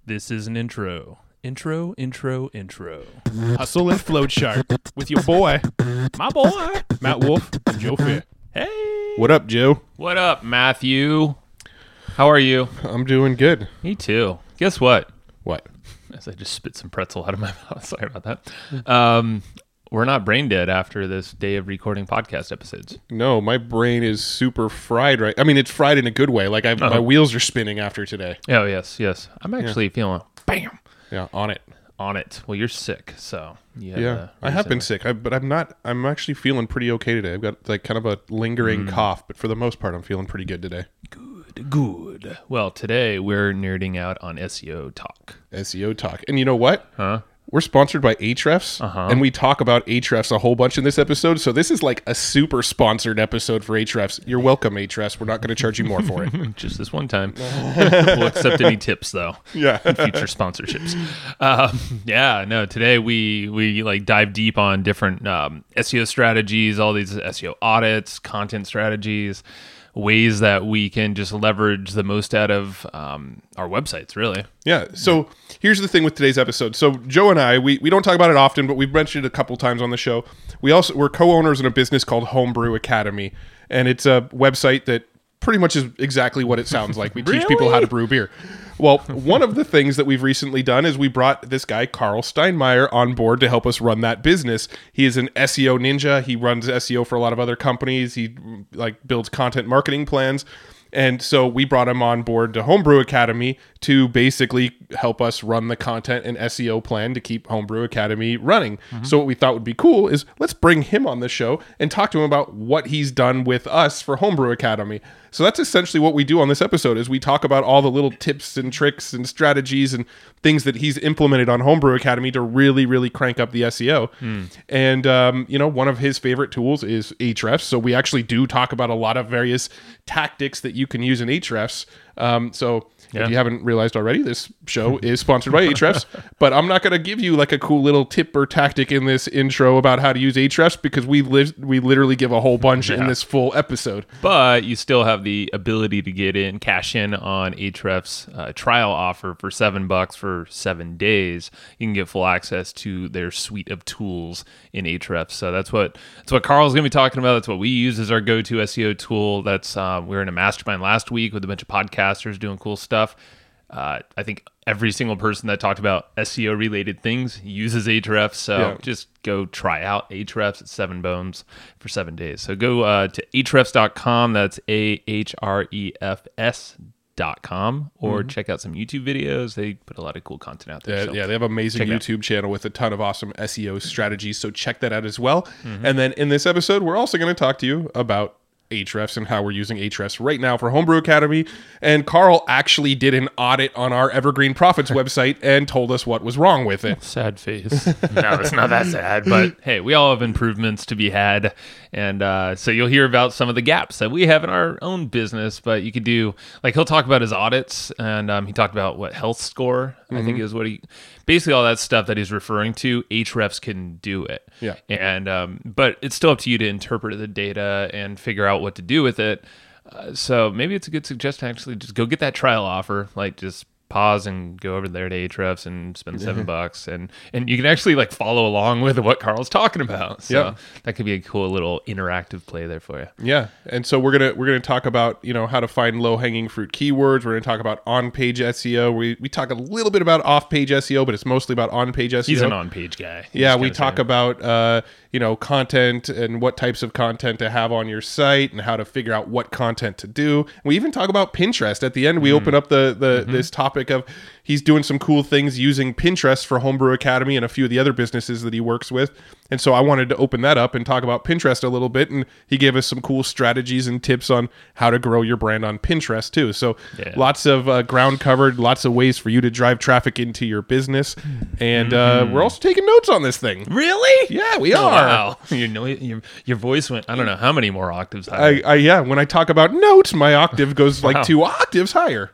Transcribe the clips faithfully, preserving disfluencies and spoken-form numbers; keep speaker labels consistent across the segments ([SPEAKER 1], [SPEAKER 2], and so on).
[SPEAKER 1] This is an intro. Intro, intro, intro.
[SPEAKER 2] Hustle and Float Chart with your boy,
[SPEAKER 1] My boy.
[SPEAKER 2] Matt Wolf and Joe Fair.
[SPEAKER 1] Hey.
[SPEAKER 2] What up, Joe?
[SPEAKER 1] What up, Matthew? How are you?
[SPEAKER 2] I'm doing good.
[SPEAKER 1] Me too. Guess what?
[SPEAKER 2] What?
[SPEAKER 1] As I just spit some pretzel out of my mouth. Sorry about that. Um, we're not brain dead after this day of recording podcast episodes.
[SPEAKER 2] No, my brain is super fried right. I mean, it's fried in a good way. Like I,
[SPEAKER 1] Uh-huh.
[SPEAKER 2] my wheels are spinning after today.
[SPEAKER 1] Oh, yes, yes. I'm actually feeling bam
[SPEAKER 2] Yeah, on it.
[SPEAKER 1] on it. Well, you're sick, so yeah.
[SPEAKER 2] Yeah, I have been sick, I, but I'm not. I'm actually feeling pretty okay today. I've got like kind of a lingering cough, but for the most part, I'm feeling pretty good today.
[SPEAKER 1] Good, good. Well, today we're nerding out on S E O talk.
[SPEAKER 2] S E O talk, and you know what?
[SPEAKER 1] Huh?
[SPEAKER 2] We're sponsored by Ahrefs,
[SPEAKER 1] Uh-huh.
[SPEAKER 2] and we talk about Ahrefs a whole bunch in this episode. So this is like a super sponsored episode for Ahrefs. You're welcome, Ahrefs. We're not going to charge you more for it.
[SPEAKER 1] Just this one time. We'll accept any tips though.
[SPEAKER 2] Yeah.
[SPEAKER 1] In future sponsorships. Um, yeah, no. Today we we like dive deep on different um, S E O strategies, all these S E O audits, content strategies, ways that we can just leverage the most out of um, our websites. Really.
[SPEAKER 2] Yeah. So here's the thing with today's episode. So Joe and I, we, we don't talk about it often, but we've mentioned it a couple times on the show. We also we're co-owners in a business called Homebrew Academy, and it's a website that pretty much is exactly what it sounds like. We teach people how to brew beer. Well, one of the things that we've recently done is we brought this guy, Carl Steinmeier, on board to help us run that business. He is an S E O ninja. He runs S E O for a lot of other companies. He like builds content marketing plans. And so we brought him on board to Homebrew Academy to basically help us run the content and S E O plan to keep Homebrew Academy running. Mm-hmm. So what we thought would be cool is let's bring him on the show and talk to him about what he's done with us for Homebrew Academy. So that's essentially what we do on this episode is we talk about all the little tips and tricks and strategies and things that he's implemented on Homebrew Academy to really, really crank up the S E O. Mm. And, um, you know, one of his favorite tools is Ahrefs. So we actually do talk about a lot of various tactics that you can use in Ahrefs. Um, so yeah. If you haven't realized already, this show is sponsored by Ahrefs, but I'm not going to give you like a cool little tip or tactic in this intro about how to use Ahrefs because we live, we literally give a whole bunch yeah. in this full episode.
[SPEAKER 1] But you still have the ability to get in, cash in on Ahrefs uh, trial offer for seven bucks for seven days. You can get full access to their suite of tools in Ahrefs. So that's what that's what Carl's going to be talking about. That's what we use as our go-to S E O tool. That's uh, we were in a mastermind last week with a bunch of podcasters doing cool stuff. Uh, I think every single person that talked about S E O related things uses Ahrefs. So yeah. just go try out Ahrefs at Seven Bones for seven days. So go uh, to ahrefs dot com. That's A H R E F S dot com, or mm-hmm. check out some YouTube videos. They put a lot of cool content out there.
[SPEAKER 2] Yeah,
[SPEAKER 1] so
[SPEAKER 2] yeah they have an amazing YouTube channel with a ton of awesome S E O strategies. So check that out as well. Mm-hmm. And then in this episode, we're also going to talk to you about Ahrefs and how we're using Ahrefs right now for Homebrew Academy. And Carl actually did an audit on our Evergreen Profits website and told us what was wrong with it.
[SPEAKER 1] Sad face. No, it's not that sad, but hey, we all have improvements to be had. And uh, so you'll hear about some of the gaps that we have in our own business, but you could do, like he'll talk about his audits, and um, he talked about what health score, mm-hmm. I think is what he, basically all that stuff that he's referring to, Ahrefs can do it.
[SPEAKER 2] Yeah.
[SPEAKER 1] And, um, but it's still up to you to interpret the data and figure out what to do with it. Uh, so maybe it's a good suggestion, actually, just go get that trial offer, like just pause and go over there to Ahrefs and spend seven yeah. bucks, and and you can actually like follow along with what Carl's talking about. So yeah. that could be a cool little interactive play there for you.
[SPEAKER 2] Yeah, and so we're gonna we're gonna talk about you know how to find low hanging fruit keywords. We're gonna talk about on page S E O. We we talk a little bit about off page S E O, but it's mostly about on page S E O.
[SPEAKER 1] He's an on page guy.
[SPEAKER 2] Yeah, we talk about uh, you know content and what types of content to have on your site and how to figure out what content to do. We even talk about Pinterest at the end. We mm. open up the the mm-hmm. this topic of he's doing some cool things using Pinterest for Homebrew Academy and a few of the other businesses that he works with. And so I wanted to open that up and talk about Pinterest a little bit. And he gave us some cool strategies and tips on how to grow your brand on Pinterest too. So yeah. lots of uh, ground covered, lots of ways for you to drive traffic into your business. And mm-hmm. uh, we're also taking notes on this thing.
[SPEAKER 1] Really?
[SPEAKER 2] Yeah, we
[SPEAKER 1] oh,
[SPEAKER 2] are.
[SPEAKER 1] Wow. Your, no- your, your voice went, I don't know how many more octaves higher.
[SPEAKER 2] I, I, yeah, when I talk about notes, my octave goes wow. like two octaves higher.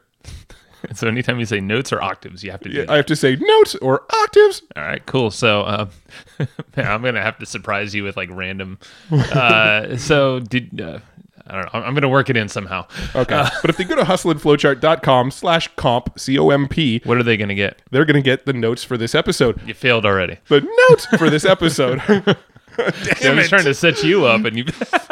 [SPEAKER 1] So anytime you say notes or octaves, you have to do
[SPEAKER 2] yeah,
[SPEAKER 1] that.
[SPEAKER 2] I have to say notes or octaves.
[SPEAKER 1] All right, cool. So uh, man, I'm going to have to surprise you with like random. Uh, so did uh, I don't know. I'm, I'm going to work it in somehow.
[SPEAKER 2] Okay.
[SPEAKER 1] Uh,
[SPEAKER 2] but if they go to hustleandflowchart.com slash comp, C O M P,
[SPEAKER 1] what are they going to get?
[SPEAKER 2] they're going to get the notes for this episode.
[SPEAKER 1] You failed already.
[SPEAKER 2] The notes for this episode.
[SPEAKER 1] Damn I'm just trying to set you up, and you.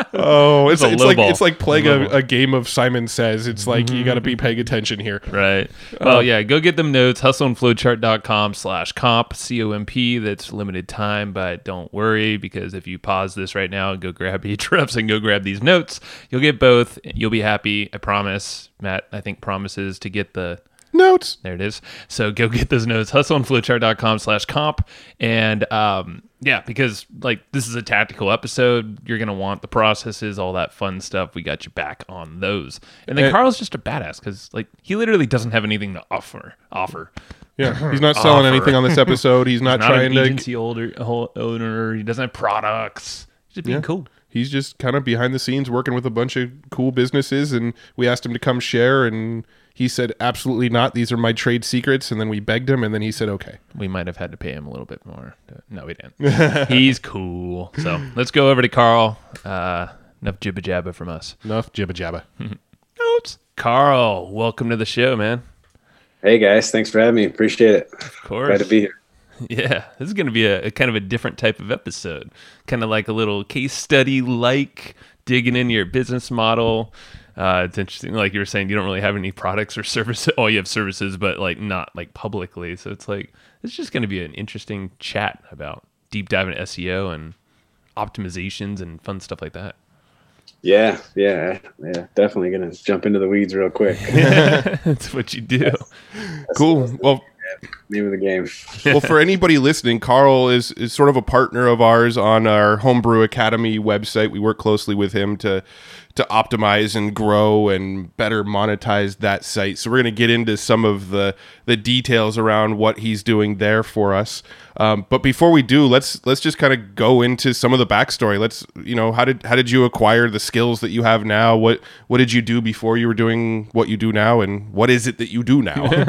[SPEAKER 2] Oh, it's,
[SPEAKER 1] It's a
[SPEAKER 2] it's
[SPEAKER 1] low
[SPEAKER 2] like
[SPEAKER 1] ball.
[SPEAKER 2] it's like playing
[SPEAKER 1] Low
[SPEAKER 2] a,
[SPEAKER 1] ball.
[SPEAKER 2] a game of Simon Says. It's like you got to be paying attention here.
[SPEAKER 1] Right. Well, yeah, go get them notes. hustleandflowchart.com slash comp, C O M P. That's limited time, but don't worry, because if you pause this right now and go grab Ahrefs and go grab these notes, you'll get both. You'll be happy. I promise. Matt, I think, promises to get the
[SPEAKER 2] Notes.
[SPEAKER 1] There it is. So go get those notes, hustleandflowchart.com slash comp. And um, yeah, because like this is a tactical episode, you're going to want the processes, all that fun stuff. We got you back on those. And then
[SPEAKER 2] And-
[SPEAKER 1] Carl's just a badass because like he literally doesn't have anything to offer. Offer.
[SPEAKER 2] Yeah, he's not selling
[SPEAKER 1] Offer.
[SPEAKER 2] anything on this episode. He's not,
[SPEAKER 1] Not
[SPEAKER 2] trying
[SPEAKER 1] an
[SPEAKER 2] to.
[SPEAKER 1] agency older, whole owner. He doesn't have products. He's just being
[SPEAKER 2] Yeah.
[SPEAKER 1] cool.
[SPEAKER 2] He's just kind of behind the scenes working with a bunch of cool businesses, and we asked him to come share, and he said, absolutely not. These are my trade secrets. And then we begged him, and then he said, okay.
[SPEAKER 1] We might have had to pay him a little bit more. No, we didn't. He's cool. So let's go over to Carl. Uh, enough jibba jabba from us.
[SPEAKER 2] Enough jibba jabba.
[SPEAKER 1] Oops. Carl, welcome to the show, man.
[SPEAKER 3] Hey guys, thanks for having me. Appreciate it.
[SPEAKER 1] Of course.
[SPEAKER 3] Glad to be here.
[SPEAKER 1] Yeah, this is going to be a, a kind of a different type of episode. Kind of like a little case study, like digging into your business model. Uh, it's interesting, like you were saying, you don't really have any products or services. Oh, you have services, but like not like publicly. So it's like it's just going to be an interesting chat about deep dive into S E O and optimizations and fun stuff like that.
[SPEAKER 3] Yeah, yeah, yeah. Definitely gonna jump into the weeds real quick.
[SPEAKER 1] That's what you do.
[SPEAKER 2] Cool. Well,
[SPEAKER 3] Name of the game.
[SPEAKER 2] well, for anybody listening, Carl is, is sort of a partner of ours on our Homebrew Academy website. We work closely with him to to optimize and grow and better monetize that site. So we're going to get into some of the the details around what he's doing there for us. Um, but before we do, let's let's just kind of go into some of the backstory. Let's you know how did how did you acquire the skills that you have now? What what did you do before you were doing what you do now, and what is it that you do now?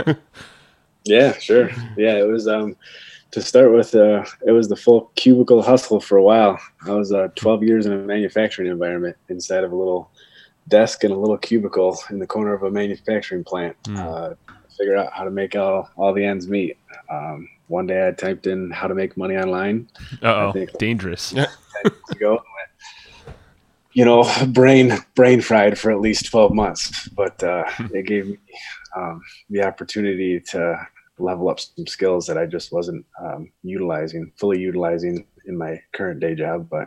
[SPEAKER 3] Yeah, sure. Yeah, it was um to start with. Uh, it was the full cubicle hustle for a while. I was uh, twelve years in a manufacturing environment inside of a little desk and a little cubicle in the corner of a manufacturing plant.
[SPEAKER 1] Mm.
[SPEAKER 3] Uh, figure out how to make all all the ends meet. Um, one day I typed in how to make money online.
[SPEAKER 1] Uh oh,
[SPEAKER 3] think-
[SPEAKER 1] dangerous.
[SPEAKER 3] years ago. You know, brain brain fried for at least twelve months, but uh, it gave me um, the opportunity to level up some skills that I just wasn't um, utilizing, fully utilizing in my current day job. But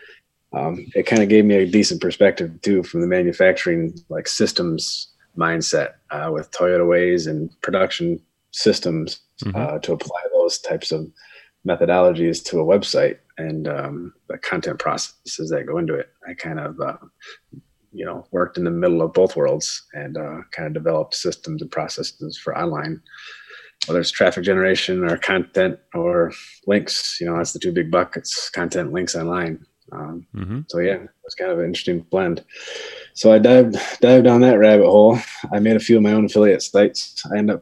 [SPEAKER 3] um, it kind of gave me a decent perspective too from the manufacturing like systems mindset uh, with Toyota Ways and production systems
[SPEAKER 1] Mhm.
[SPEAKER 3] uh, to apply those types of methodologies to a website and um, the content processes that go into it. I kind of, uh, you know, worked in the middle of both worlds and uh, kind of developed systems and processes for online, whether it's traffic generation or content or links. You know, that's the two big buckets: content, links, online. Um,
[SPEAKER 1] Mm-hmm.
[SPEAKER 3] so yeah, it was kind of an interesting blend. So I dived dived down that rabbit hole. I made a few of my own affiliate sites. I ended up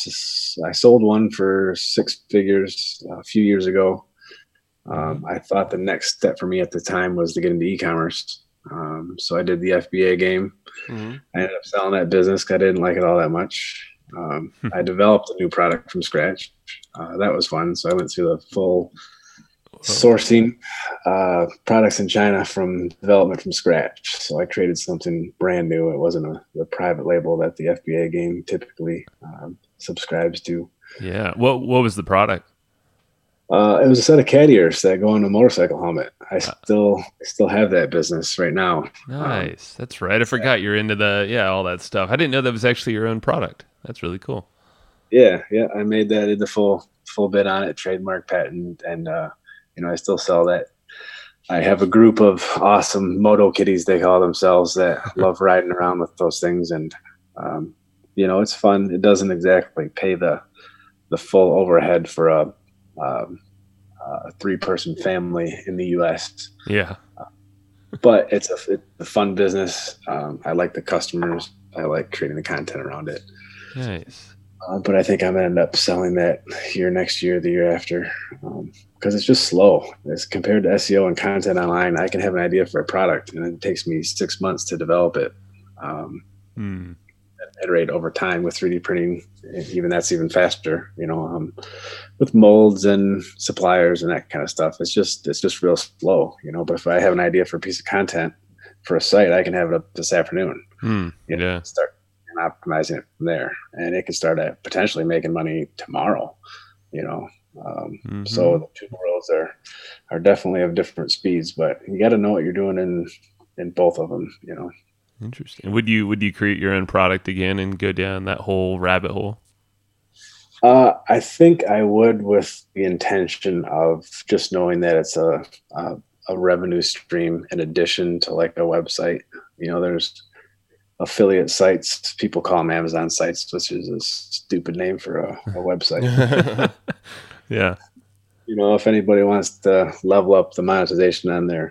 [SPEAKER 3] I sold one for six figures a few years ago. Um, I thought the next step for me at the time was to get into e-commerce. Um, so I did the F B A game.
[SPEAKER 2] Mm-hmm.
[SPEAKER 3] I ended up selling that business 'cause I didn't like it all that much. Um, I developed a new product from scratch. Uh, that was fun. So I went through the full sourcing uh, products in China from development from scratch. So I created something brand new. It wasn't a, the private label that the F B A game typically um, subscribes to.
[SPEAKER 1] Yeah. What What was the product?
[SPEAKER 3] Uh, it was a set of cat ears that go on a motorcycle helmet. I still I still have that business right now.
[SPEAKER 1] Nice. That's right. I forgot you're into the yeah all that stuff. I didn't know that was actually your own product. That's really cool.
[SPEAKER 3] Yeah, yeah. I made that, did the full full bid on it, trademark, patent, and uh, you know I still sell that. I have a group of awesome moto kitties, they call themselves, that love riding around with those things, and um, you know it's fun. It doesn't exactly pay the the full overhead for a, um, a three person family in the U S
[SPEAKER 1] Yeah.
[SPEAKER 3] but it's a, it's a fun business. Um, I like the customers. I like creating the content around it.
[SPEAKER 1] Nice.
[SPEAKER 3] Uh, but I think I'm gonna end up selling that here next year, the year after, because um, it's just slow as compared to S E O and content online. I can have an idea for a product, and it takes me six months to develop it. Um,
[SPEAKER 1] Hmm.
[SPEAKER 3] Iterate over time with three D printing. Even that's even faster. You know, um, with molds and suppliers and that kind of stuff. It's just it's just real slow. You know, but if I have an idea for a piece of content for a site, I can have it up this afternoon.
[SPEAKER 1] Hmm.
[SPEAKER 3] You know,
[SPEAKER 1] Yeah.
[SPEAKER 3] start optimizing it from there, and it can start at potentially making money tomorrow, you know. Um,
[SPEAKER 1] Mm-hmm.
[SPEAKER 3] So the two worlds are are definitely of different speeds, but you got to know what you're doing in in both of them, you know.
[SPEAKER 1] Interesting. Would you would you create your own product again and go down that whole rabbit hole?
[SPEAKER 3] Uh, I think I would, with the intention of just knowing that it's a, a a revenue stream in addition to like a website. You know, there's affiliate sites. People call them Amazon sites, which is a stupid name for a, a website.
[SPEAKER 1] Yeah.
[SPEAKER 3] You know, if anybody wants to level up the monetization on their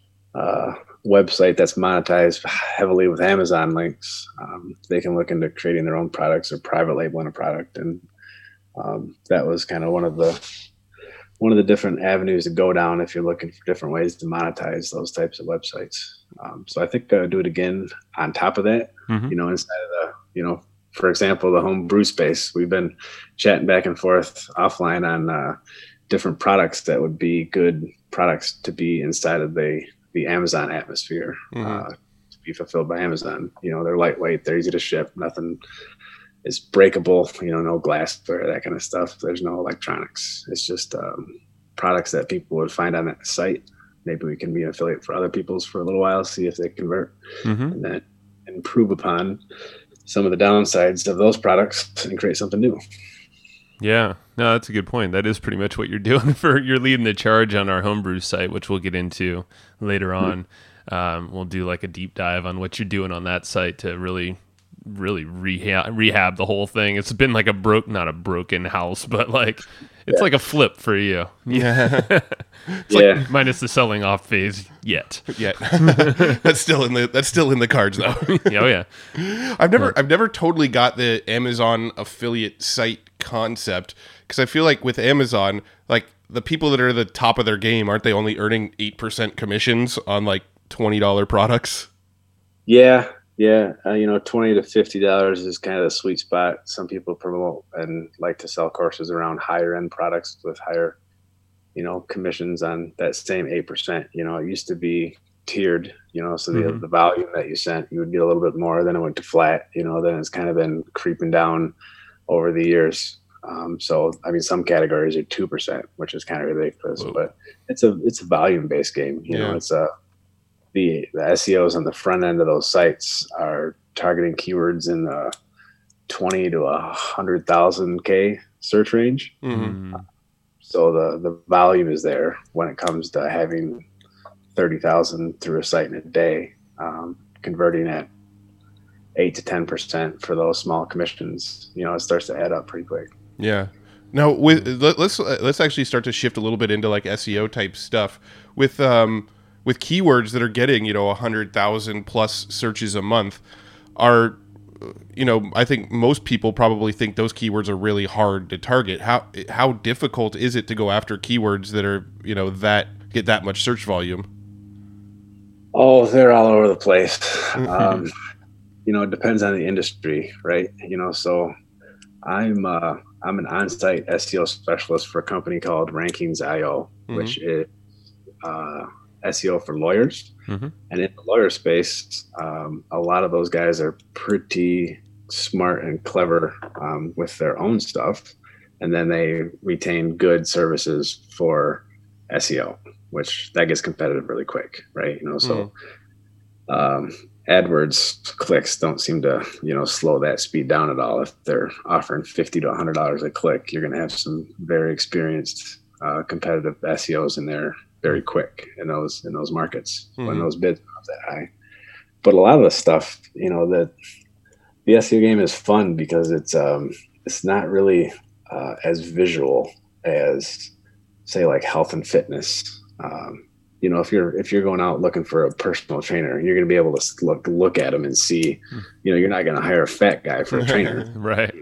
[SPEAKER 3] uh, website that's monetized heavily with Amazon links, um, they can look into creating their own products or private labeling a product. And um, that was kind of one of the one of the different avenues to go down if you're looking for different ways to monetize those types of websites. Um, so I think I would do it again on top of that,
[SPEAKER 1] Mm-hmm.
[SPEAKER 3] you know, inside of the, you know, for example, the home brew space. We've been chatting back and forth offline on uh, different products that would be good products to be inside of the, the Amazon atmosphere,
[SPEAKER 2] Mhm.
[SPEAKER 3] uh, to be fulfilled by Amazon. You know, they're lightweight, they're easy to ship, nothing is breakable, you know, no glassware, that kind of stuff. There's no electronics. It's just um, products that people would find on that site. Maybe we can be an affiliate for other people's for a little while, see if they convert,
[SPEAKER 1] Mm-hmm.
[SPEAKER 3] and then improve upon some of the downsides of those products and create something new.
[SPEAKER 1] Yeah, no, that's a good point. That is pretty much what you're doing. For you're leading the charge on our homebrew site, which we'll get into later on. Um, we'll do like a deep dive on what you're doing on that site to really, really rehab rehab the whole thing. It's been like a broke, not a broken house, but like it's
[SPEAKER 3] Yeah.
[SPEAKER 1] like a flip for you.
[SPEAKER 2] Yeah.
[SPEAKER 3] Yeah.
[SPEAKER 1] Minus the selling off phase yet.
[SPEAKER 2] Yeah. that's still in the that's still in the cards though.
[SPEAKER 1] Oh yeah,
[SPEAKER 2] I've never I've never totally got the Amazon affiliate site concept, because I feel like with Amazon, like the people that are the top of their game, aren't they only earning eight percent commissions on like twenty dollar products?
[SPEAKER 3] Yeah. Yeah. Uh, you know, twenty to fifty dollars is kind of the sweet spot. Some people promote and like to sell courses around higher end products with higher, you know, commissions on that same eight percent. You know, it used to be tiered, you know, so the,
[SPEAKER 1] Mhm.
[SPEAKER 3] the volume that you sent, you would get a little bit more, then it went to flat, you know, then it's kind of been creeping down over the years. Um, so, I mean, some categories are two percent, which is kind of ridiculous,
[SPEAKER 1] Whoa.
[SPEAKER 3] but it's a, it's a volume based game. You
[SPEAKER 2] Yeah.
[SPEAKER 3] know, it's a, the, the S E Os on the front end of those sites are targeting keywords in the twenty to a hundred thousand K search range.
[SPEAKER 2] Mm-hmm.
[SPEAKER 1] Mm.
[SPEAKER 3] So the, the volume is there when it comes to having thirty thousand through a site in a day, um, converting at eight to ten percent for those small commissions. You know, it starts to add up pretty quick.
[SPEAKER 2] Yeah. Now, with let, let's let's actually start to shift a little bit into like S E O type stuff with um with keywords that are getting, you know, a hundred thousand plus searches a month. Are, you know, I think most people probably think those keywords are really hard to target. How how difficult is it to go after keywords that are, you know, that get that much search volume?
[SPEAKER 3] Oh, they're all over the place. Um, you know, it depends on the industry, right? You know, so I'm uh, I'm an on-site S E O specialist for a company called Rankings dot I O,
[SPEAKER 2] Mhm.
[SPEAKER 3] which is uh, S E O for lawyers.
[SPEAKER 1] Mhm.
[SPEAKER 3] And in the lawyer space, um, a lot of those guys are pretty smart and clever um, with their own stuff. And then they retain good services for S E O, which that gets competitive really quick, right? You know, so um, AdWords clicks don't seem to, you know, slow that speed down at all. If they're offering fifty to a hundred dollars a click, you're going to have some very experienced uh, competitive S E Os in there very quick in those in those markets when
[SPEAKER 2] Mhm.
[SPEAKER 3] those bids are not that high. But a lot of the stuff, you know, that the S E O game is fun because it's um, it's not really uh, as visual as, say, like health and fitness. Um, you know, if you're if you're going out looking for a personal trainer, you're going to be able to look look at them and see. You know, you're not going to hire a fat guy for a trainer.
[SPEAKER 1] Right.
[SPEAKER 3] You know,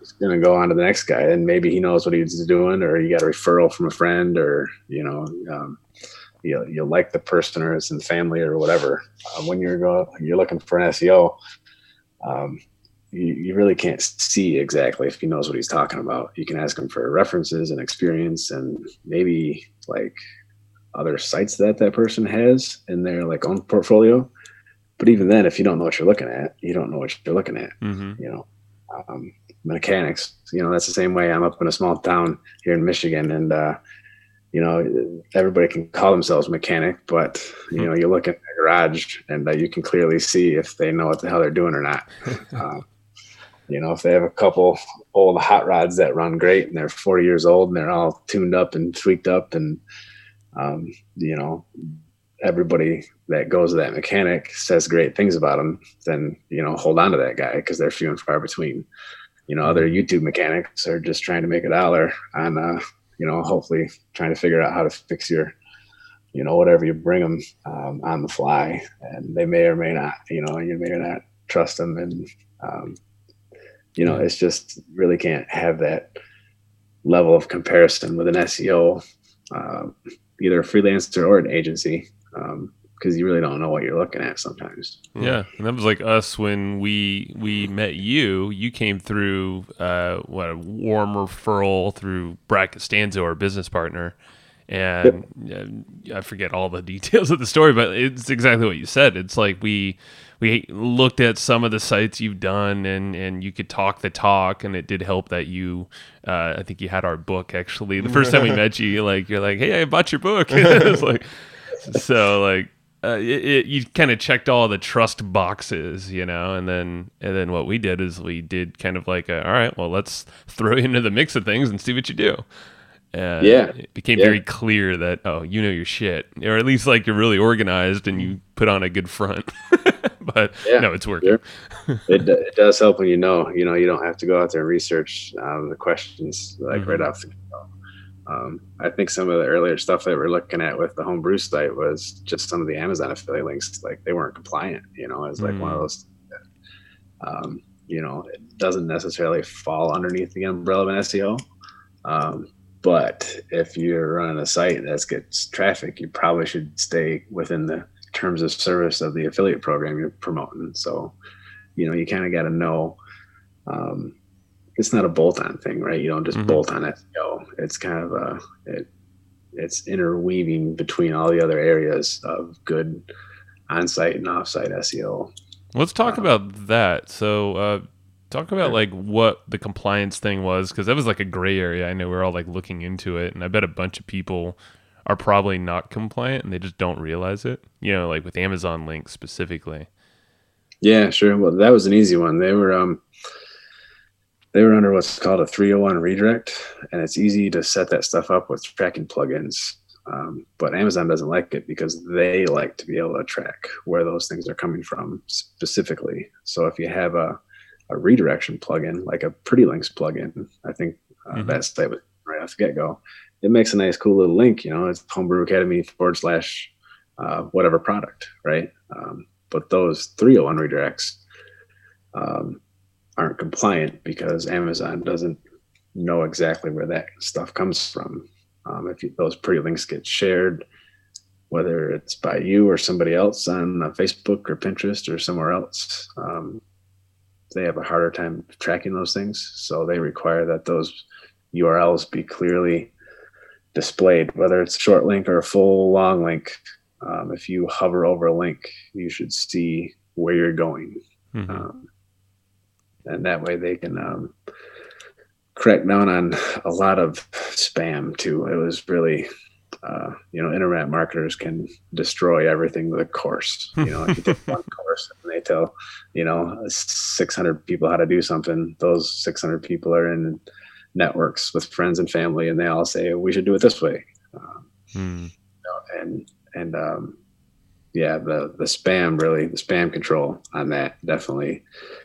[SPEAKER 3] just going to go on to the next guy, and maybe he knows what he's doing, or you got a referral from a friend, or, you know, um, you, you like the person or it's in family or whatever. Uh, when you're going, you're looking for an S E O, um, you, you really can't see exactly if he knows what he's talking about. You can ask him for references and experience, and maybe like other sites that that person has in their like own portfolio. But even then, if you don't know what you're looking at, you don't know what you're looking at. Mm-hmm. You know, um, mechanics. You know, that's the same way. I'm up in a small town here in Michigan, and uh, you know, everybody can call themselves mechanic, but you know, you look at the garage, and uh, you can clearly see if they know what the hell they're doing or not. uh, you know, if they have a couple old hot rods that run great, and they're forty years old, and they're all tuned up and tweaked up, and um, you know, everybody that goes to that mechanic says great things about them, then, you know, hold on to that guy, because they're few and far between. You know, other YouTube mechanics are just trying to make a dollar on, uh, you know, hopefully trying to figure out how to fix your, you know, whatever you bring them um, on the fly. And they may or may not, you know, you may or not trust them. And, um, you know, it's just really can't have that level of comparison with an S E O, uh, either a freelancer or an agency. Um, because you really don't know what you're looking at sometimes.
[SPEAKER 1] Yeah, and that was like us when we we met you. You came through uh, what a warm referral through Brad Costanzo, our business partner, and yep. uh, I forget all the details of the story, but it's exactly what you said. It's like we we looked at some of the sites you've done, and, and you could talk the talk, and it did help that you. Uh, I think you had our book actually. The first time we met you, like you're like, "Hey, I bought your book." It's like so like. Uh, it, it, you kind of checked all the trust boxes, you know, and then and then what we did is we did kind of like, a, all right, well, let's throw you into the mix of things and see what you do. And
[SPEAKER 3] yeah,
[SPEAKER 1] it became
[SPEAKER 3] yeah.
[SPEAKER 1] very clear that, oh, you know your shit, or at least like you're really organized and you put on a good front. But yeah, no, it's working.
[SPEAKER 3] Sure. it it does help when you know, you know, you don't have to go out there and research um, the questions like mm-hmm. right off the top. Um, I think some of the earlier stuff that we're looking at with the Homebrew site was just some of the Amazon affiliate links. Like they weren't compliant, you know, it's like mm. one of those, um, you know, it doesn't necessarily fall underneath the umbrella of an S E O. Um, but if you're running a site that gets traffic, you probably should stay within the terms of service of the affiliate program you're promoting. So, you know, you kind of got to know, um, it's not a bolt-on thing, right? You don't just mm-hmm. bolt on S E O. It's kind of a, it, it's interweaving between all the other areas of good on-site and off-site S E O.
[SPEAKER 1] Let's talk uh, about that. So uh, talk about like what the compliance thing was, because that was like a gray area. I know we're all like looking into it, and I bet a bunch of people are probably not compliant and they just don't realize it, you know, like with Amazon links specifically.
[SPEAKER 3] Yeah, sure. Well, that was an easy one. They were, um, They were under what's called a three oh one redirect, and it's easy to set that stuff up with tracking plugins. Um, but Amazon doesn't like it because they like to be able to track where those things are coming from specifically. So if you have a, a redirection plugin, like a Pretty Links plugin, I think uh, mm-hmm. that site was right off the get-go, it makes a nice, cool little link. You know, it's Homebrew Academy forward slash uh, whatever product, right? Um, but those three oh one redirects, um, aren't compliant because Amazon doesn't know exactly where that stuff comes from. Um, if you, those Pretty Links get shared, whether it's by you or somebody else on uh, Facebook or Pinterest or somewhere else, um, they have a harder time tracking those things. So they require that those U R Ls be clearly displayed, whether it's a short link or a full long link. Um, if you hover over a link, you should see where you're going. Mm-hmm. Um, And that way they can um, crack down on a lot of spam too. It was really, uh, you know, internet marketers can destroy everything with a course. You know, if you take one course and they tell, you know, six hundred people how to do something, those six hundred people are in networks with friends and family, and they all say, we should do it this way. Um, hmm. you know, and, and um, yeah, the, the spam really, the spam control on that definitely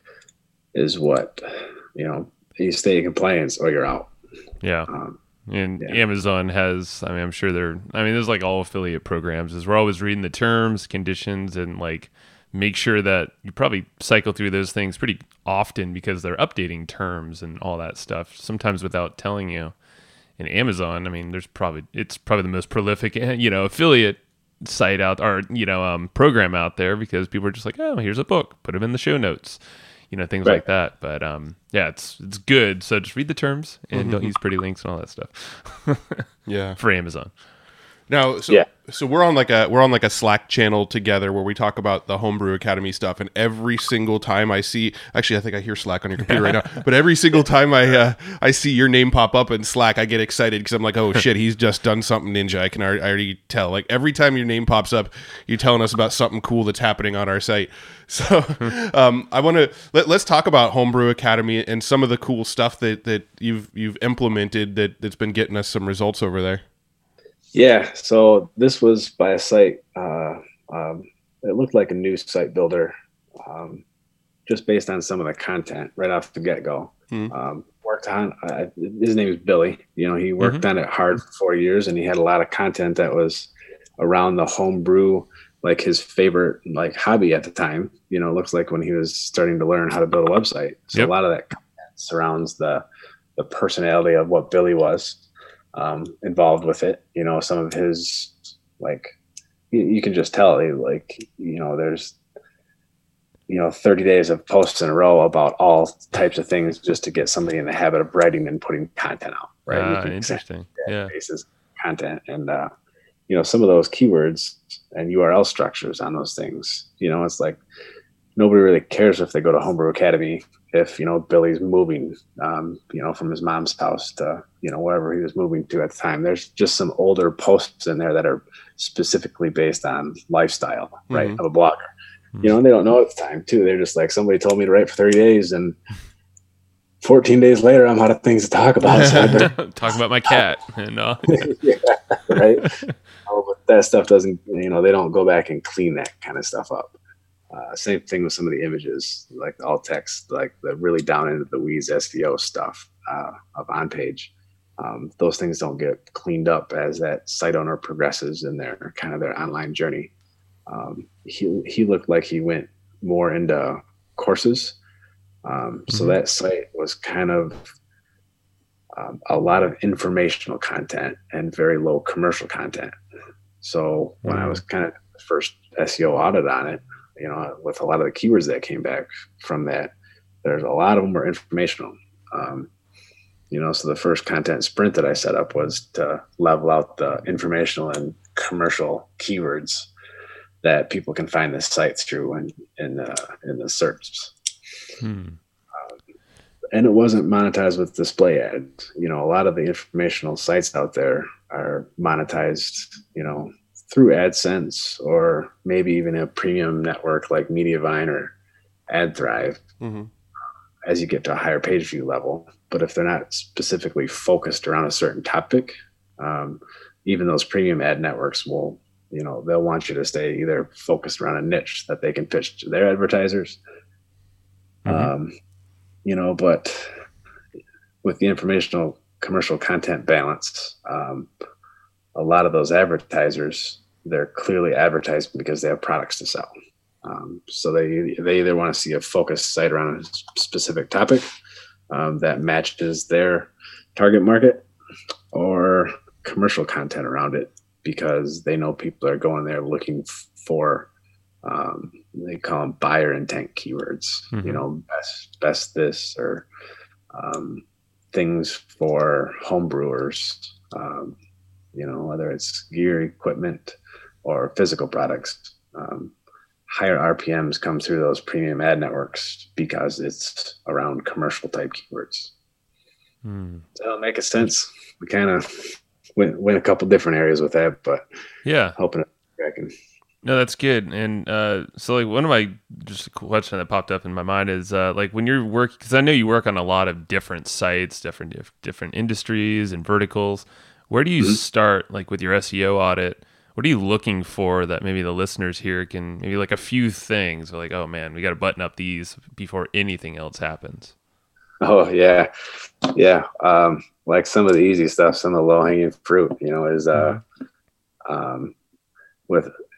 [SPEAKER 3] is what, you know, you stay in compliance or you're out.
[SPEAKER 1] Yeah. Um, and yeah. Amazon has, I mean, I'm sure they're, I mean, there's like all affiliate programs is we're always reading the terms, conditions, and like make sure that you probably cycle through those things pretty often because they're updating terms and all that stuff, sometimes without telling you. And Amazon, I mean, there's probably, it's probably the most prolific, you know, affiliate site out, or, you know, um, program out there, because people are just like, oh, here's a book, put them in the show notes, you know, things
[SPEAKER 3] right.
[SPEAKER 1] like that. But um, yeah, it's it's good. So just read the terms and mm-hmm. don't use pretty links and all that stuff.
[SPEAKER 2] Yeah,
[SPEAKER 1] for Amazon.
[SPEAKER 2] Now, so
[SPEAKER 3] yeah.
[SPEAKER 2] so we're on like a we're on like a Slack channel together where we talk about the Homebrew Academy stuff, and every single time I see, actually, I think I hear Slack on your computer right now, but every single time I uh, I see your name pop up in Slack, I get excited because I'm like, oh shit, he's just done something ninja. I can already, I already tell. Like every time your name pops up, you're telling us about something cool that's happening on our site. So um, I want to let, let's talk about Homebrew Academy and some of the cool stuff that that you've you've implemented that that's been getting us some results over there.
[SPEAKER 3] Yeah, so this was by a site. Uh, um, it looked like a new site builder, um, just based on some of the content right off the get-go. Mm-hmm. Um, worked on. Uh, his name is Billy. You know, he worked mm-hmm. on it hard for four years, and he had a lot of content that was around the homebrew, like his favorite like hobby at the time. You know, it looks like when he was starting to learn how to build a website. So yep. a lot of that content surrounds the the personality of what Billy was. Um, involved with it, you know, some of his, like, you, you can just tell, he, like, you know, there's, you know, thirty days of posts in a row about all types of things just to get somebody in the habit of writing and putting content out, right?
[SPEAKER 1] Uh, interesting. Yeah.
[SPEAKER 3] Basis content. And, uh, you know, some of those keywords and U R L structures on those things, you know, it's like, nobody really cares if they go to Homebrew Academy if, you know, Billy's moving, um, you know, from his mom's house to, you know, wherever he was moving to at the time. There's just some older posts in there that are specifically based on lifestyle, right, mm-hmm. of a blogger. Mm-hmm. You know, and they don't know at the time, too. They're just like, somebody told me to write for thirty days, and fourteen days later, I'm out of things to talk about. So
[SPEAKER 1] talk about my cat. And, uh...
[SPEAKER 3] yeah, right? Oh, but that stuff doesn't, you know, they don't go back and clean that kind of stuff up. Uh, same thing with some of the images, like the alt text, like the really down into the weeds S E O stuff uh, of on page. Um, those things don't get cleaned up as that site owner progresses in their kind of their online journey. Um, he he looked like he went more into courses, um, mm-hmm. so that site was kind of um, a lot of informational content and very low commercial content. So when mm-hmm. I was kind of the first S E O audit on it, you know, with a lot of the keywords that came back from that, there's a lot of them were informational. Um, you know, so the first content sprint that I set up was to level out the informational and commercial keywords that people can find this site through and in, in, uh, in the search. Hmm. Um, and it wasn't monetized with display ads. You know, a lot of the informational sites out there are monetized, you know, through AdSense or maybe even a premium network like Mediavine or AdThrive mm-hmm. as you get to a higher page view level. But if they're not specifically focused around a certain topic, um, even those premium ad networks will, you know, they'll want you to stay either focused around a niche that they can pitch to their advertisers. Mm-hmm. Um, you know, but with the informational commercial content balance, um, a lot of those advertisers, they're clearly advertising because they have products to sell. Um, so they they either want to see a focused site around a specific topic um, that matches their target market, or commercial content around it because they know people are going there looking for, um, they call them buyer intent keywords, mm-hmm. you know, best, best this, or um, things for home brewers, um, you know, whether it's gear, equipment, or physical products. Um, higher R P Ms come through those premium ad networks because it's around commercial type keywords. Hmm. Does that make a sense? We kind of went, went a couple different areas with that, but
[SPEAKER 1] yeah,
[SPEAKER 3] hoping I can.
[SPEAKER 1] No, that's good. And uh, so, like, one of my just a question that popped up in my mind is uh, like when you're working, because I know you work on a lot of different sites, different different industries and verticals. Where do you mm-hmm. start, like, with your S E O audit? What are you looking for that maybe the listeners here can, maybe like a few things, like, oh man, we got to button up these before anything else happens?
[SPEAKER 3] Oh yeah. Yeah. Um, like some of the easy stuff, some of the low hanging fruit, you know, is, uh, mm-hmm. um, with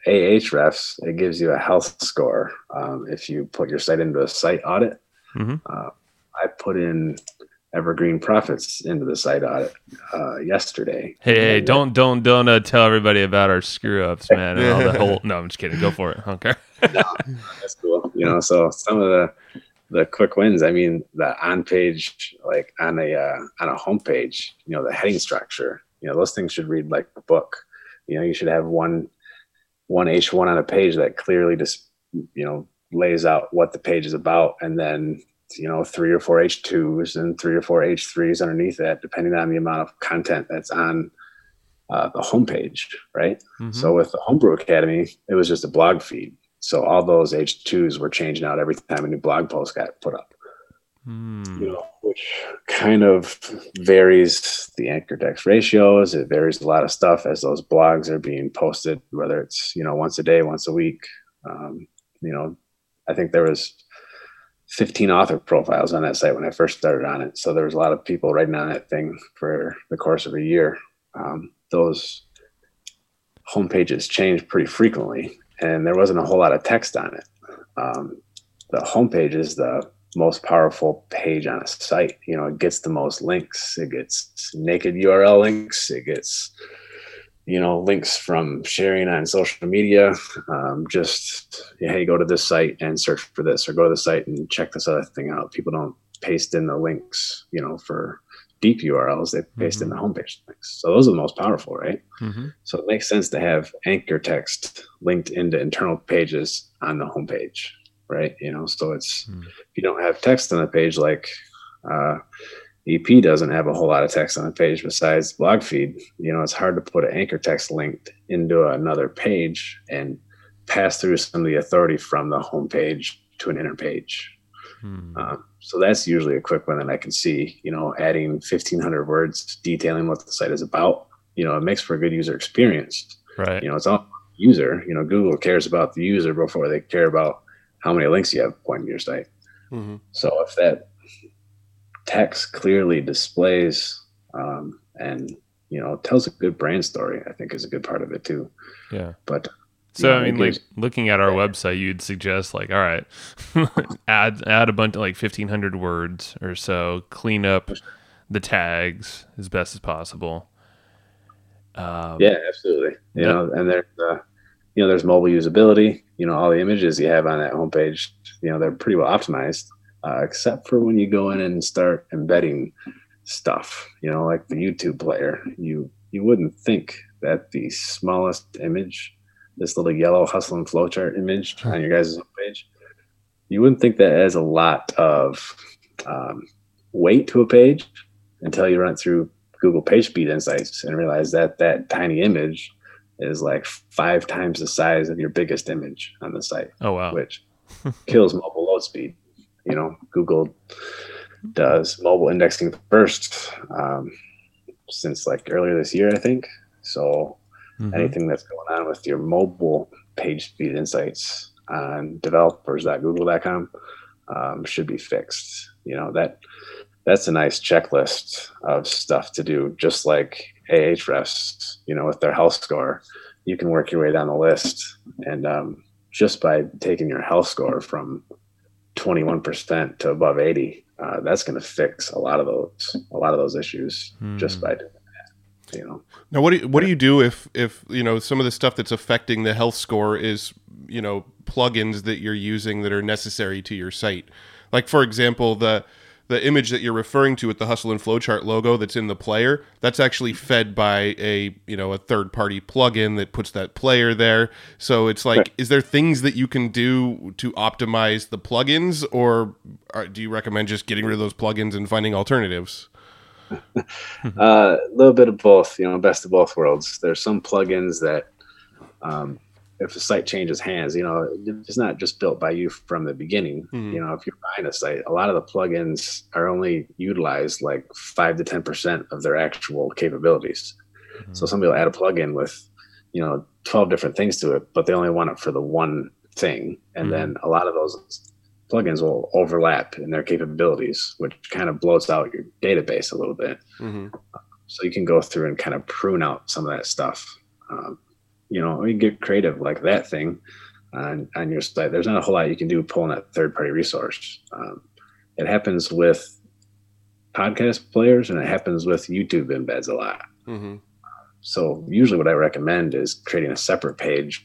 [SPEAKER 3] Ahrefs, it gives you a health score um, if you put your site into a site audit.
[SPEAKER 1] Mm-hmm.
[SPEAKER 3] Uh, I put in Evergreen Profits into the site audit uh, yesterday.
[SPEAKER 1] Hey, hey, don't don't don't uh, tell everybody about our screw ups, man, and all the whole. No, I'm just kidding. Go for it. Okay.
[SPEAKER 3] No, that's cool. You know, so some of the the quick wins. I mean, the on page, like on a uh, on a homepage, you know, the heading structure. You know, those things should read like a book. You know, you should have one one H one on a page that clearly just you know lays out what the page is about, and then you know three or four H twos and three or four H threes underneath that, depending on the amount of content that's on uh, the homepage, right?
[SPEAKER 1] Mm-hmm.
[SPEAKER 3] So with the Homebrew Academy, it was just a blog feed. So all those H twos were changing out every time a new blog post got put up.
[SPEAKER 1] Mm.
[SPEAKER 3] You know, which kind of varies the anchor text ratios. It varies a lot of stuff as those blogs are being posted, whether it's, you know, once a day, once a week. Um, you know, I think there was fifteen author profiles on that site when I first started on it. So there was a lot of people writing on that thing for the course of a year. Um, those homepages changed pretty frequently, and there wasn't a whole lot of text on it. Um, the homepage is the most powerful page on a site. You know, it gets the most links. It gets naked U R L links. It gets, you know, links from sharing on social media. Um, just, hey, go to this site and search for this, or go to the site and check this other thing out. People don't paste in the links, you know, for deep U R Ls. They paste mm-hmm. in the homepage links. So those are the most powerful, right?
[SPEAKER 1] Mm-hmm.
[SPEAKER 3] So it makes sense to have anchor text linked into internal pages on the homepage, right? You know, so it's, mm. if you don't have text on the page, like uh, E P doesn't have a whole lot of text on the page besides blog feed, you know, it's hard to put an anchor text linked into another page and pass through some of the authority from the homepage to an inner page. Hmm. Um, so that's usually a quick one that I can see, you know, adding fifteen hundred words detailing what the site is about. You know, it makes for a good user experience.
[SPEAKER 1] Right.
[SPEAKER 3] You know, it's all user. You know, Google cares about the user before they care about how many links you have pointing to your site. Mm-hmm. So if that text clearly displays um, and, you know, tells a good brand story, I think is a good part of it too.
[SPEAKER 1] Yeah.
[SPEAKER 3] But
[SPEAKER 1] so,
[SPEAKER 3] yeah,
[SPEAKER 1] I mean, like looking at our website, you'd suggest like, all right, add, add a bunch of like fifteen hundred words or so, clean up the tags as best as possible.
[SPEAKER 3] Um, yeah, absolutely. You that, know, and there's, uh, you know, there's mobile usability, you know, all the images you have on that homepage, you know, they're pretty well optimized, uh, except for when you go in and start embedding stuff, you know, like the YouTube player. You, you wouldn't think that the smallest image, this little yellow hustle and flowchart image on your guys' homepage, you wouldn't think that has a lot of um, weight to a page until you run it through Google PageSpeed Insights and realize that that tiny image is like five times the size of your biggest image on the site.
[SPEAKER 1] Oh, wow.
[SPEAKER 3] Which kills mobile load speed. You know, Google does mobile indexing first um, since like earlier this year, I think. So mm-hmm. anything that's going on with your mobile page speed insights on developers dot google dot com um, should be fixed. You know, that that's a nice checklist of stuff to do, just like Ahrefs, you know, with their health score. You can work your way down the list. And um, just by taking your health score from twenty-one percent to above eighty, uh, that's going to fix a lot of those, a lot of those issues mm. just by doing that, you know.
[SPEAKER 2] Now, what do you, what do you do if, if, you know, some of the stuff that's affecting the health score is, you know, plugins that you're using that are necessary to your site? Like, for example, the, the image that you're referring to with the Hustle and Flowchart logo that's in the player, that's actually fed by a, you know, a third-party plugin that puts that player there. So it's like, is there things that you can do to optimize the plugins, or do you recommend just getting rid of those plugins and finding alternatives?
[SPEAKER 3] uh, a little bit of both, you know, best of both worlds. There's some plugins that, um, if the site changes hands, you know, it's not just built by you from the beginning. Mm-hmm. You know, if you're buying a site, a lot of the plugins are only utilized like five to ten percent of their actual capabilities. Mm-hmm. So somebody will add a plugin with, you know, twelve different things to it, but they only want it for the one thing. And mm-hmm. then a lot of those plugins will overlap in their capabilities, which kind of bloats out your database a little bit. Mm-hmm. So you can go through and kind of prune out some of that stuff. Um, you know, you get creative like that thing on, on your site. There's not a whole lot you can do pulling that third-party resource. Um, it happens with podcast players, and it happens with YouTube embeds a lot. Mm-hmm. So usually what I recommend is creating a separate page,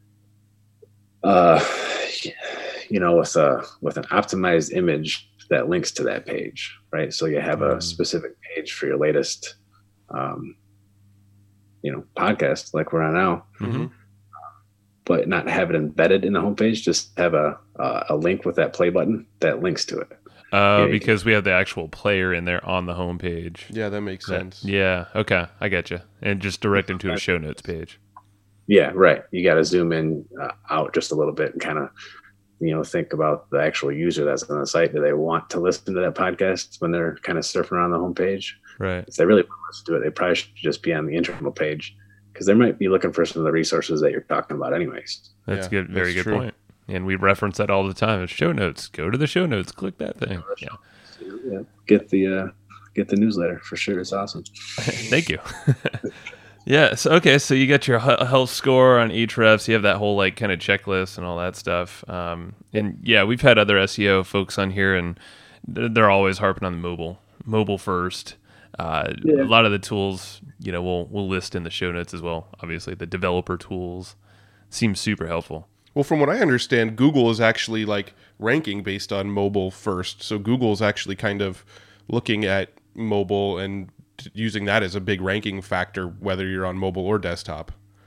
[SPEAKER 3] uh, you know, with a, with an optimized image that links to that page, right? So you have mm-hmm. a specific page for your latest, um, you know, podcast like we're on now, mm-hmm. but not have it embedded in the homepage. Just have a, uh, a link with that play button that links to it.
[SPEAKER 1] Uh, because we have the actual player in there on the homepage.
[SPEAKER 2] Yeah, that makes that, sense.
[SPEAKER 1] Yeah, okay, I get you. And just direct them to a show notes page.
[SPEAKER 3] Yeah, right. You got to zoom in uh, out just a little bit and kind of, you know, think about the actual user that's on the site. Do they want to listen to that podcast when they're kind of surfing around the homepage?
[SPEAKER 1] Right.
[SPEAKER 3] If they really want to listen to it, they probably should just be on the internal page because they might be looking for some of the resources that you're talking about anyways.
[SPEAKER 1] That's
[SPEAKER 2] yeah,
[SPEAKER 1] good. Very
[SPEAKER 2] that's
[SPEAKER 1] good
[SPEAKER 2] true.
[SPEAKER 1] point. And we reference that all the time. It's show notes. Go to the show notes. Click that thing. Yeah.
[SPEAKER 3] yeah. Get the uh, get the newsletter for sure. It's awesome.
[SPEAKER 1] Thank you. Yeah. So okay. So you got your health score on Ahrefs. You have that whole like kind of checklist and all that stuff. Um, and yeah, we've had other S E O folks on here, and they're always harping on the mobile, mobile first. Uh, yeah. A lot of the tools, you know, we'll we'll list in the show notes as well. Obviously, the developer tools seem super helpful.
[SPEAKER 2] Well, from what I understand, Google is actually like ranking based on mobile first. So Google is actually kind of looking at mobile and using that as a big ranking factor, whether you're on mobile or desktop.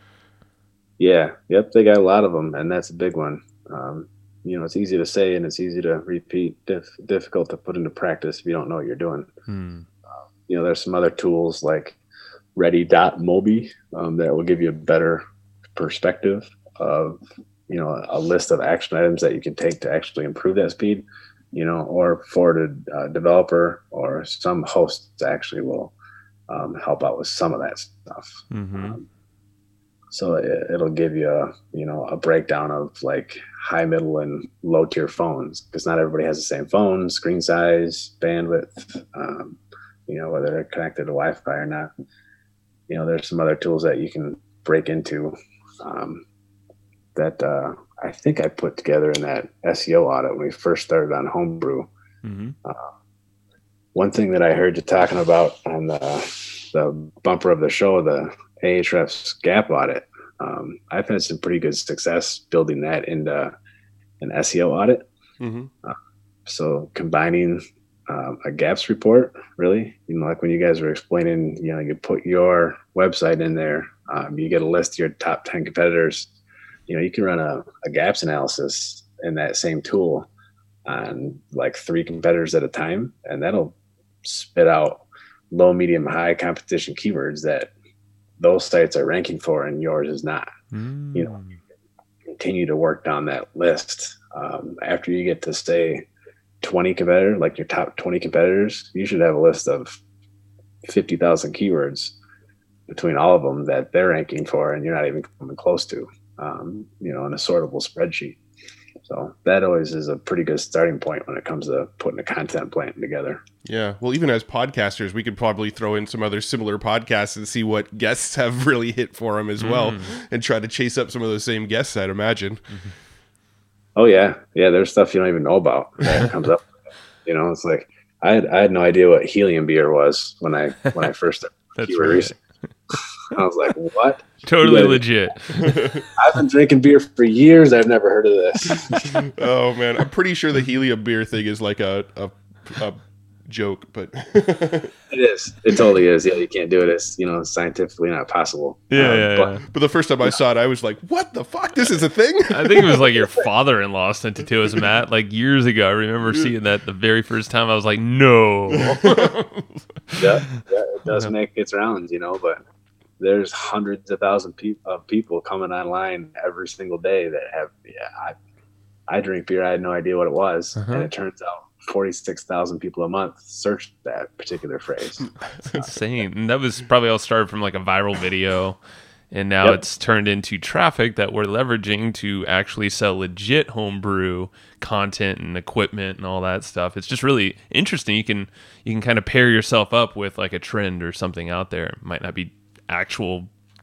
[SPEAKER 3] Yeah. Yep. They got a lot of them, and that's a big one. Um, you know, it's easy to say and it's easy to repeat, diff- difficult to put into practice if you don't know what you're doing. Hmm. Uh, you know, there's some other tools like ready dot mobi um, that will give you a better perspective of, you know, a list of action items that you can take to actually improve that speed, you know, or forwarded uh, developer or some hosts actually will um, help out with some of that stuff. Mm-hmm. Um, so it, it'll give you a, you know, a breakdown of like high, middle, and low tier phones, because not everybody has the same phone, screen size, bandwidth, um, you know, whether they're connected to Wi-Fi or not. You know, there's some other tools that you can break into, um, that uh, I think I put together in that S E O audit when we first started on Homebrew. Mm-hmm. Uh, one thing that I heard you talking about on the, the bumper of the show, the Ahrefs gap audit, um, I've had some pretty good success building that into an S E O audit. Mm-hmm. Uh, so combining um, a gaps report, really, you know, like when you guys were explaining, you know, you put your website in there, um, you get a list of your top ten competitors. You know, you can run a, a gaps analysis in that same tool on like three competitors at a time, and that'll spit out low, medium, high competition keywords that those sites are ranking for and yours is not. Mm. You know, you continue to work down that list. Um, after you get to say twenty competitors, like your top twenty competitors, you should have a list of fifty thousand keywords between all of them that they're ranking for and you're not even coming close to. Um, you know, in a sortable spreadsheet. So that always is a pretty good starting point when it comes to putting a content plan together.
[SPEAKER 2] Yeah. Well, even as podcasters, we could probably throw in some other similar podcasts and see what guests have really hit for them as mm. well, and try to chase up some of those same guests, I'd imagine. Mm-hmm.
[SPEAKER 3] Oh, yeah. Yeah, there's stuff you don't even know about that comes up. You know, it's like, I had, I had no idea what helium beer was when I when I first started.
[SPEAKER 1] That's right. Research.
[SPEAKER 3] I was like, what?
[SPEAKER 1] Totally legit.
[SPEAKER 3] I've been drinking beer for years. I've never heard of this.
[SPEAKER 2] Oh, man. I'm pretty sure the helium beer thing is like a, a, a joke, but
[SPEAKER 3] it is. It totally is. Yeah, you can't do it. It's, you know, scientifically not possible.
[SPEAKER 1] Yeah,
[SPEAKER 3] um,
[SPEAKER 1] yeah,
[SPEAKER 2] but,
[SPEAKER 1] yeah.
[SPEAKER 2] but the first time I saw it, I was like, what the fuck? This is a thing?
[SPEAKER 1] I think it was like your father-in-law sent it to us, Matt, like years ago. I remember seeing that the very first time. I was like, no.
[SPEAKER 3] yeah, yeah, it does make its rounds, you know, but there's hundreds of thousands pe- of people coming online every single day that have, yeah, I, I drink beer. I had no idea what it was. Uh-huh. And it turns out forty-six thousand people a month search that particular phrase.
[SPEAKER 1] That's insane. And that was probably all started from like a viral video. And now yep. it's turned into traffic that we're leveraging to actually sell legit homebrew content and equipment and all that stuff. It's just really interesting. You can, you can kind of pair yourself up with like a trend or something out there. It might not be actual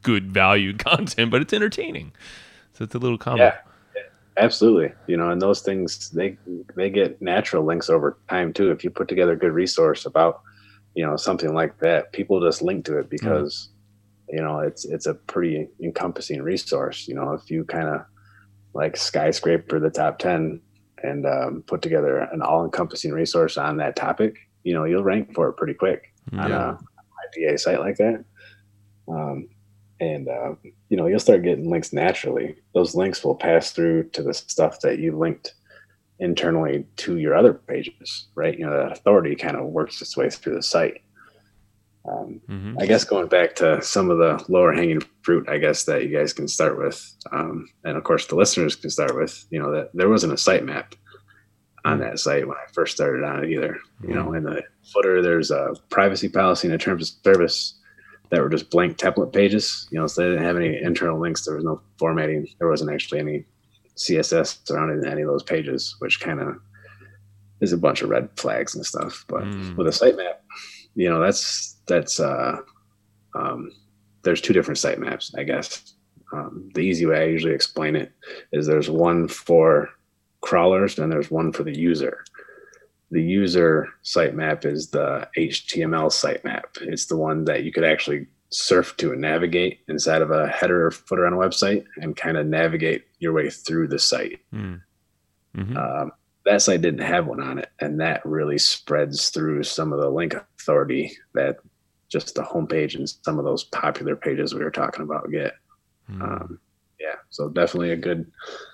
[SPEAKER 1] good value content, but it's entertaining. So it's a little combo.
[SPEAKER 3] Yeah, absolutely. You know, and those things, they they get natural links over time too. If you put together a good resource about, you know, something like that, people just link to it because, mm. you know, it's it's a pretty encompassing resource. You know, if you kind of like skyscraper the top ten and um, put together an all-encompassing resource on that topic, you know, you'll rank for it pretty quick yeah. on a I P A site like that. Um, and, uh, you know, you'll start getting links naturally. Those links will pass through to the stuff that you linked internally to your other pages, right? You know, that authority kind of works its way through the site. Um, mm-hmm. I guess going back to some of the lower hanging fruit, I guess that you guys can start with, um, and of course the listeners can start with, you know, that there wasn't a sitemap on that site when I first started on it either. Mm-hmm. You know, in the footer, there's a privacy policy and a terms of service that were just blank template pages, you know, so they didn't have any internal links. There was no formatting. There wasn't actually any C S S surrounding any of those pages, which kind of is a bunch of red flags and stuff. But mm. with a sitemap, you know, that's, that's, uh, um, there's two different sitemaps, I guess. Um, the easy way I usually explain it is there's one for crawlers and there's one for the user. The user sitemap is the H T M L sitemap. It's the one that you could actually surf to and navigate inside of a header or footer on a website and kind of navigate your way through the site. Mm. Mm-hmm. Um, that site didn't have one on it, and that really spreads through some of the link authority that just the homepage and some of those popular pages we were talking about get. Mm. Um, yeah, so definitely a good.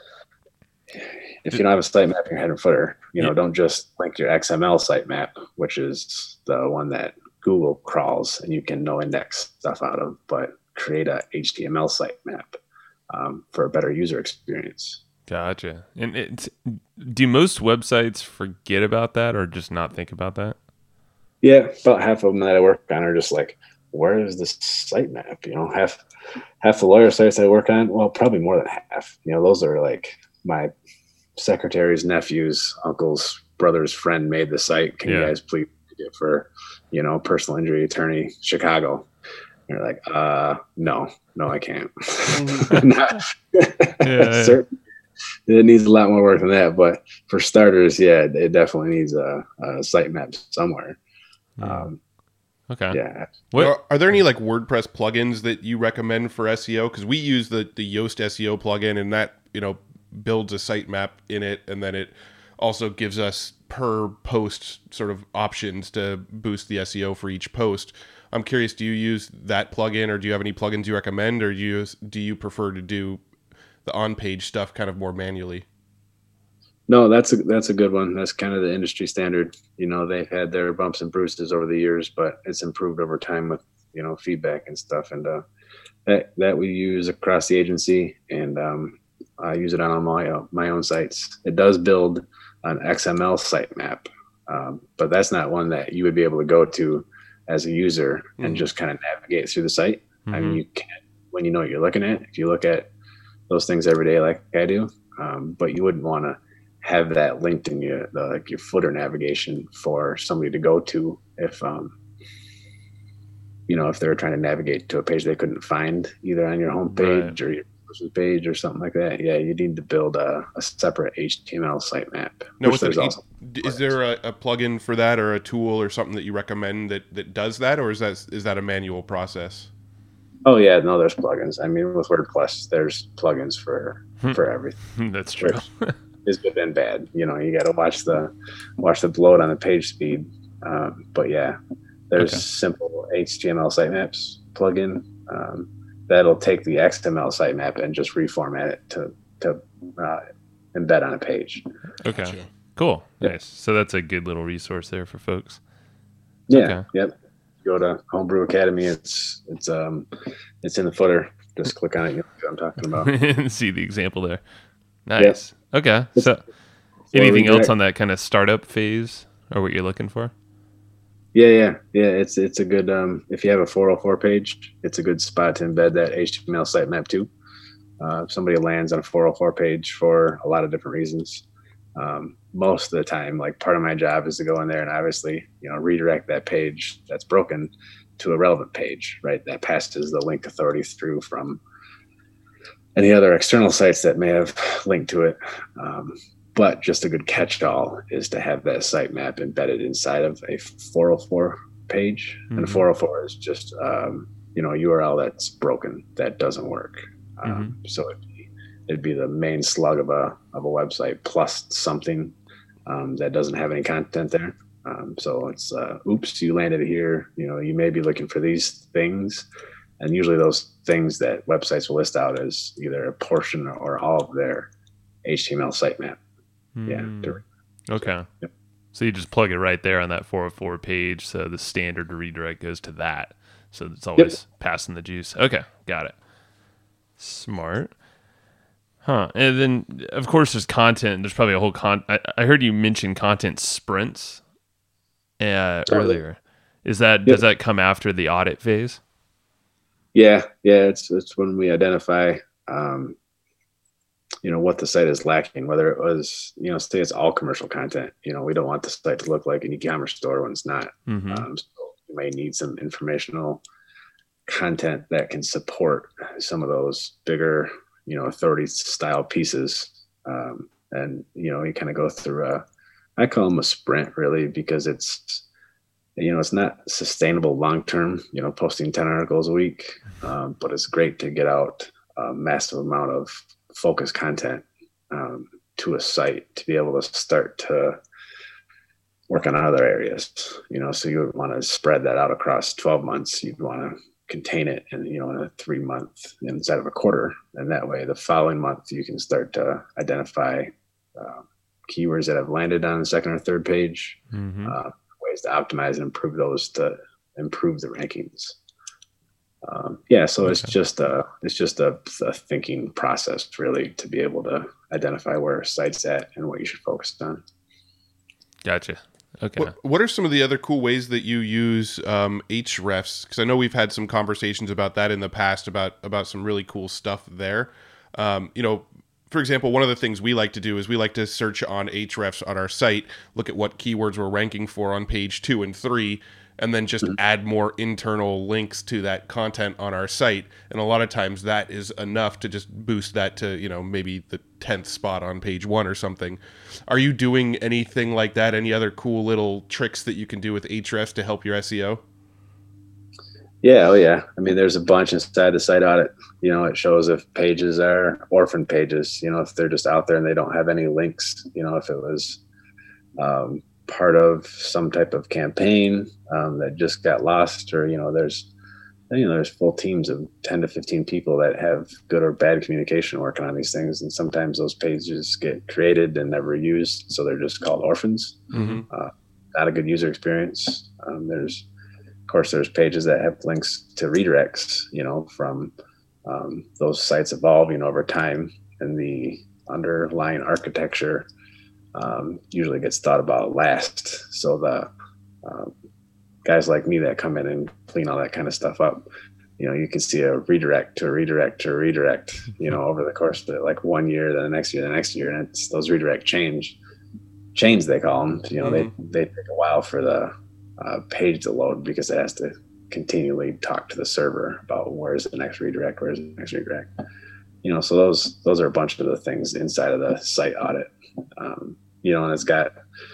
[SPEAKER 3] If you don't have a sitemap in your header and footer, you know, yeah. don't just link your X M L sitemap, which is the one that Google crawls and you can no index stuff out of, but create a H T M L sitemap um, for a better user experience.
[SPEAKER 1] Gotcha. And it's, do most websites forget about that or just not think about that?
[SPEAKER 3] Yeah, about half of them that I work on are just like, where is this sitemap? You know, half half the lawyer sites I work on, well, probably more than half. You know, those are like my secretary's nephew's uncle's brother's friend made the site. Can yeah. you guys please do it for, you know, personal injury attorney, Chicago? And you're like, uh, no, no, I can't. Not,
[SPEAKER 1] yeah, yeah.
[SPEAKER 3] It needs a lot more work than that, but for starters, yeah, it definitely needs a, a sitemap somewhere. Um,
[SPEAKER 1] okay.
[SPEAKER 3] Yeah.
[SPEAKER 2] What are, are there any like WordPress plugins that you recommend for S E O? Because we use the the Yoast S E O plugin, and that, you know, builds a sitemap in it, and then it also gives us per post sort of options to boost the S E O for each post. I'm curious, do you use that plugin, or do you have any plugins you recommend, or do you do you prefer to do the on-page stuff kind of more manually?
[SPEAKER 3] No, that's a that's a good one. That's kind of the industry standard. You know, they've had their bumps and bruises over the years, but it's improved over time with, you know, feedback and stuff. And uh, that that we use across the agency, and um, I use it on my uh, my own sites. It does build an X M L sitemap, um, but that's not one that you would be able to go to as a user mm-hmm. and just kind of navigate through the site. Mm-hmm. I mean, you can when you know what you're looking at. If you look at those things every day like I do, um, but you wouldn't want to have that linked in your the, like your footer navigation for somebody to go to if um you know if they were trying to navigate to a page they couldn't find either on your homepage right. or your person's page or something like that. Yeah, you need to build a, a separate H T M L sitemap.
[SPEAKER 2] No, there's also is there a, a plugin for that or a tool or something that you recommend that that does that, or is that is that a manual process?
[SPEAKER 3] Oh yeah, no, there's plugins. I mean, with WordPress, there's plugins for for everything.
[SPEAKER 1] That's true.
[SPEAKER 3] Is good and bad. You know, you got to watch the watch the load on the page speed. Um, but yeah, there's okay. simple H T M L sitemaps plugin um, that'll take the X M L sitemap and just reformat it to to uh, embed on a page.
[SPEAKER 1] Okay, gotcha. Cool, yep. Nice. So that's a good little resource there for folks.
[SPEAKER 3] Yeah. Okay. Yep. Go to Homebrew Academy. It's it's um it's in the footer. Just click on it. You know what I'm talking about.
[SPEAKER 1] See the example there. Nice. Yep. Okay. So, anything else on that kind of startup phase, or what you're looking for?
[SPEAKER 3] Yeah, yeah, yeah. It's it's a good um if you have a four oh four page, it's a good spot to embed that H T M L sitemap too. Uh, if somebody lands on a four oh four page for a lot of different reasons, um, most of the time, like part of my job is to go in there and obviously, you know, redirect that page that's broken to a relevant page, right? That passes the link authority through from any other external sites that may have linked to it. Um, but just a good catch-all is to have that sitemap embedded inside of a four oh four page. Mm-hmm. And four oh four is just, um, you know, a U R L that's broken, that doesn't work. Um, mm-hmm. So it'd be, it'd be the main slug of a of a website plus something um, that doesn't have any content there. Um, so it's, uh, oops, you landed here. You know, you may be looking for these things. And usually those things that websites will list out as either a portion or all of their H T M L sitemap. Mm.
[SPEAKER 1] Yeah. Okay. So, yep. So you just plug it right there on that four oh four page. So the standard redirect goes to that. So it's always yep. passing the juice. Okay. Got it. Smart. Huh. And then, of course, there's content. There's probably a whole con. I, I heard you mention content sprints uh, earlier. Is that, yep. does that come after the audit phase?
[SPEAKER 3] Yeah. Yeah. It's, it's when we identify, um, you know, what the site is lacking, whether it was, you know, say it's all commercial content. You know, we don't want the site to look like an e-commerce store when it's not. Mm-hmm. Um, so you may need some informational content that can support some of those bigger, you know, authority style pieces. Um, and, you know, you kind of go through a, I call them a sprint really, because it's, you know, it's not sustainable long-term, you know, posting ten articles a week. Um, but it's great to get out a massive amount of focus content um, to a site to be able to start to work on other areas, you know, so you would want to spread that out across twelve months. You'd want to contain it in, you know, in a three month inside of a quarter. And that way the following month you can start to identify uh, keywords that have landed on the second or third page, mm-hmm. uh, ways to optimize and improve those to improve the rankings. Um, yeah, so it's okay. just a it's just a, a thinking process really to be able to identify where a site's at and what you should focus on.
[SPEAKER 1] Gotcha. Okay.
[SPEAKER 2] What, what are some of the other cool ways that you use um, Hrefs? Because I know we've had some conversations about that in the past about about some really cool stuff there. Um, you know, for example, one of the things we like to do is we like to search on Hrefs on our site, look at what keywords we're ranking for on page two and three. And then just mm-hmm. add more internal links to that content on our site. And a lot of times that is enough to just boost that to, you know, maybe the tenth spot on page one or something. Are you doing anything like that? Any other cool little tricks that you can do with Hrefs to help your S E O?
[SPEAKER 3] Yeah. Oh yeah. I mean, there's a bunch inside the site audit. You know, it shows if pages are orphan pages, you know, if they're just out there and they don't have any links, you know, if it was, um, part of some type of campaign um, that just got lost, or you know there's you know there's full teams of ten to fifteen people that have good or bad communication working on these things, and sometimes those pages get created and never used, so they're just called orphans. Mm-hmm. uh, not a good user experience. Um, there's of course there's pages that have links to redirects, you know from um, those sites evolving over time, and the underlying architecture Um, usually gets thought about last. So the uh, guys like me that come in and clean all that kind of stuff up, you know, you can see a redirect to a redirect to a redirect, you know, over the course of like one year, then the next year, the next year, and it's those redirect change chains they call them. You know, mm-hmm. they they take a while for the uh, page to load because it has to continually talk to the server about where's the next redirect, where's the next redirect. You know, so those those are a bunch of the things inside of the site audit. Um, you know, and it's got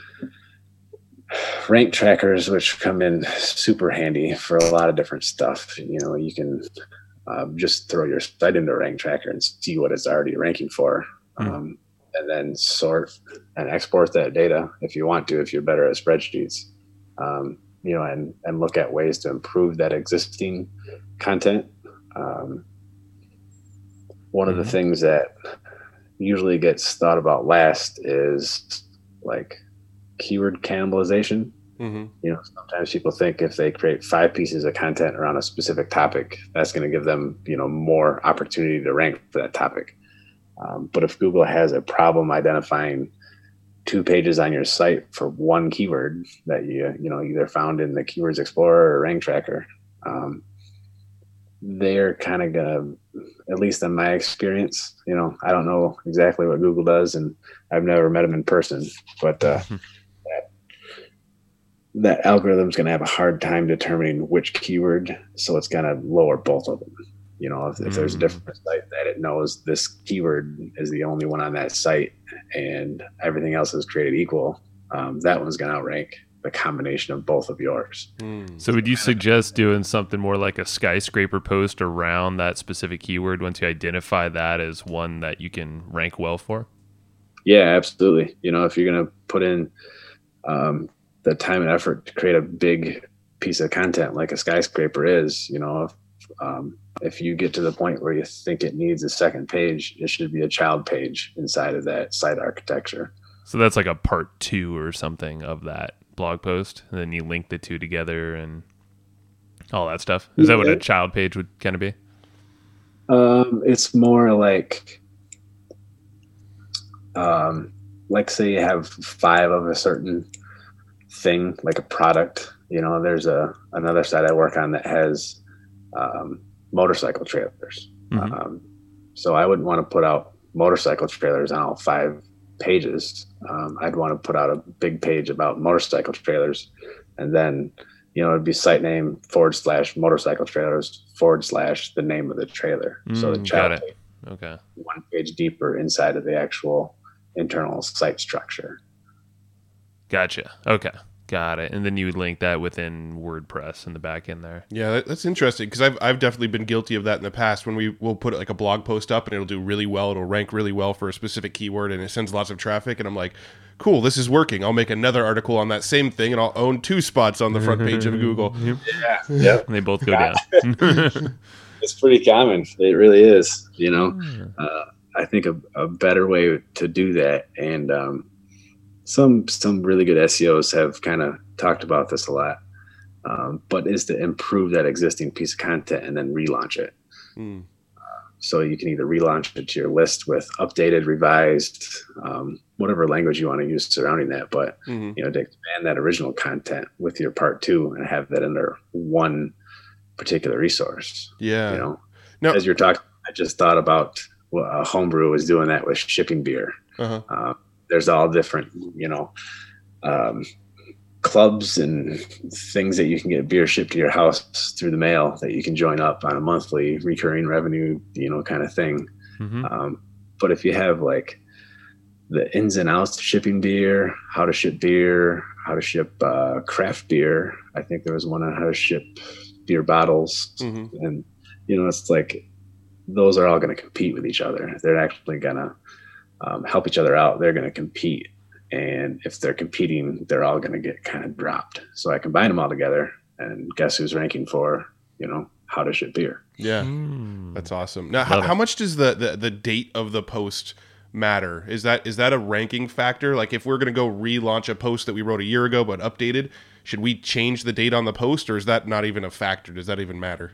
[SPEAKER 3] rank trackers, which come in super handy for a lot of different stuff. You know, you can um, just throw your site into a rank tracker and see what it's already ranking for, mm. um, and then sort and export that data if you want to, if you're better at spreadsheets, um, you know, and, and look at ways to improve that existing content. Um, one mm-hmm. of the things that usually gets thought about last is like keyword cannibalization. Mm-hmm. You know, sometimes people think if they create five pieces of content around a specific topic, that's going to give them, you know, more opportunity to rank for that topic. Um, but if Google has a problem identifying two pages on your site for one keyword that you, you know, either found in the Keywords Explorer or Rank Tracker, um, they're kind of gonna, at least in my experience, you know, I don't know exactly what Google does, and I've never met them in person, but uh, that, that algorithm's going to have a hard time determining which keyword, so it's going to lower both of them. You know, if, if there's a different site that it knows this keyword is the only one on that site and everything else is created equal, um, that one's going to outrank the combination of both of yours.
[SPEAKER 2] Mm.
[SPEAKER 1] So would you suggest doing something more like a skyscraper post around that specific keyword once you identify that as one that you can rank well for?
[SPEAKER 3] Yeah, absolutely. You know, if you're going to put in um, the time and effort to create a big piece of content like a skyscraper is, you know, if, um, if you get to the point where you think it needs a second page, it should be a child page inside of that site architecture.
[SPEAKER 1] So that's like a part two or something of that blog post, and then you link the two together and all that stuff. Is that what a child page would kind of be?
[SPEAKER 3] Um, it's more like, um, like say you have five of a certain thing, like a product. You know, there's a another site I work on that has um, motorcycle trailers.
[SPEAKER 1] Mm-hmm.
[SPEAKER 3] Um, so I wouldn't want to put out motorcycle trailers on all five pages. Um, I'd want to put out a big page about motorcycle trailers, and then, you know, it'd be site name forward slash motorcycle trailers forward slash the name of the trailer.
[SPEAKER 1] Mm,
[SPEAKER 3] so the
[SPEAKER 1] got
[SPEAKER 3] child
[SPEAKER 1] it.
[SPEAKER 3] page,
[SPEAKER 1] Okay.
[SPEAKER 3] one page deeper inside of the actual internal site structure.
[SPEAKER 1] Gotcha. Okay. Got it. And then you would link that within WordPress in the back end there.
[SPEAKER 2] Yeah, that, that's interesting because I've I've definitely been guilty of that in the past when we will put like a blog post up and it'll do really well. It'll rank really well for a specific keyword and it sends lots of traffic. And I'm like, cool, this is working. I'll make another article on that same thing and I'll own two spots on the front page of Google.
[SPEAKER 3] Yeah, yeah.
[SPEAKER 1] And they both go down.
[SPEAKER 3] It's pretty common. It really is. You know, uh, I think a, a better way to do that, and um, some some really good S E Os have kind of talked about this a lot, um, but is to improve that existing piece of content and then relaunch it.
[SPEAKER 2] Mm.
[SPEAKER 3] Uh, so you can either relaunch it to your list with updated, revised, um, whatever language you want to use surrounding that, but
[SPEAKER 2] Mm-hmm.
[SPEAKER 3] you know, to expand that original content with your part two and have that under one particular resource.
[SPEAKER 2] Yeah.
[SPEAKER 3] You know,
[SPEAKER 2] No.
[SPEAKER 3] as you're talking, I just thought about what a Homebrew was doing that with shipping beer.
[SPEAKER 2] Uh-huh.
[SPEAKER 3] Uh, there's all different, you know, um, clubs and things that you can get beer shipped to your house through the mail that you can join up on a monthly recurring revenue, you know, kind of thing.
[SPEAKER 1] Mm-hmm.
[SPEAKER 3] Um, but if you have like the ins and outs of shipping beer, how to ship beer, how to ship uh, craft beer. I think there was one on how to ship beer bottles.
[SPEAKER 2] Mm-hmm.
[SPEAKER 3] And, you know, it's like those are all going to compete with each other. They're actually going to um, help each other out. They're going to compete. And if they're competing, they're all going to get kind of dropped. So I combine them all together, and guess who's ranking for, you know, how to ship beer.
[SPEAKER 2] Yeah.
[SPEAKER 1] Mm.
[SPEAKER 2] That's awesome. Now, how, how much does the, the, the date of the post matter? Is that is that a ranking factor? Like if we're going to go relaunch a post that we wrote a year ago but updated, should we change the date on the post, or is that not even a factor? Does that even matter?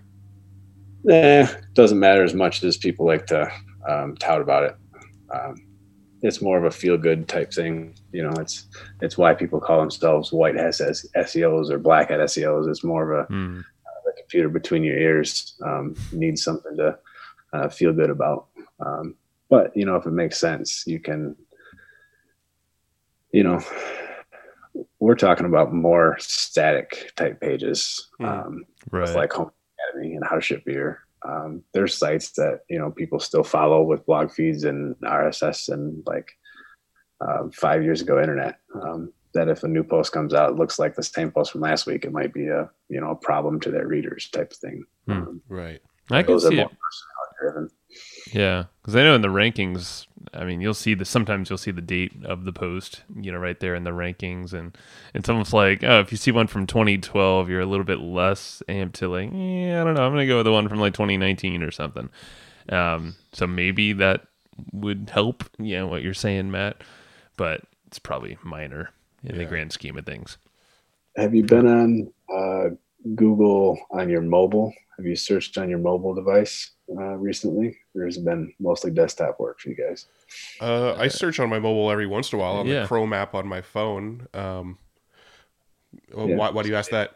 [SPEAKER 3] Eh, doesn't matter as much as people like to um, tout about it. Um, it's more of a feel-good type thing. You know, it's it's why people call themselves white hat S E Os or black hat S E Os. It's more of a,
[SPEAKER 1] Mm.
[SPEAKER 3] uh, the computer between your ears. Um, needs something to uh, feel good about. Um, but, you know, if it makes sense, you can, you know, we're talking about more static type pages, um,
[SPEAKER 1] Right.
[SPEAKER 3] with like Home Academy and How to Ship Beer. Um, there's sites that, you know, people still follow with blog feeds and R S S and like uh, five years ago internet. Um, that if a new post comes out, it looks like the same post from last week, it might be a, you know, a problem to their readers type of thing.
[SPEAKER 1] Hmm.
[SPEAKER 3] Um,
[SPEAKER 2] Right.
[SPEAKER 1] I can
[SPEAKER 3] those are
[SPEAKER 1] see
[SPEAKER 3] more
[SPEAKER 1] it.
[SPEAKER 3] personality driven.
[SPEAKER 1] Yeah, because I know in the rankings, I mean, you'll see the sometimes you'll see the date of the post, you know, right there in the rankings, and it's almost like, oh, if you see one from twenty twelve, you're a little bit less amped to like, yeah, I don't know, I'm gonna go with the one from like twenty nineteen or something. Um, so maybe that would help, you know, what you're saying, Matt, but it's probably minor in the
[SPEAKER 2] Yeah.
[SPEAKER 1] grand scheme of things.
[SPEAKER 3] Have you been on uh, Google on your mobile? Have you searched on your mobile device uh, recently? Or has it been mostly desktop work for you guys?
[SPEAKER 2] Uh, I search on my mobile every once in a while on
[SPEAKER 1] Yeah.
[SPEAKER 2] the Chrome app on my phone. Um, well,
[SPEAKER 3] Yeah.
[SPEAKER 2] why, why do you ask that?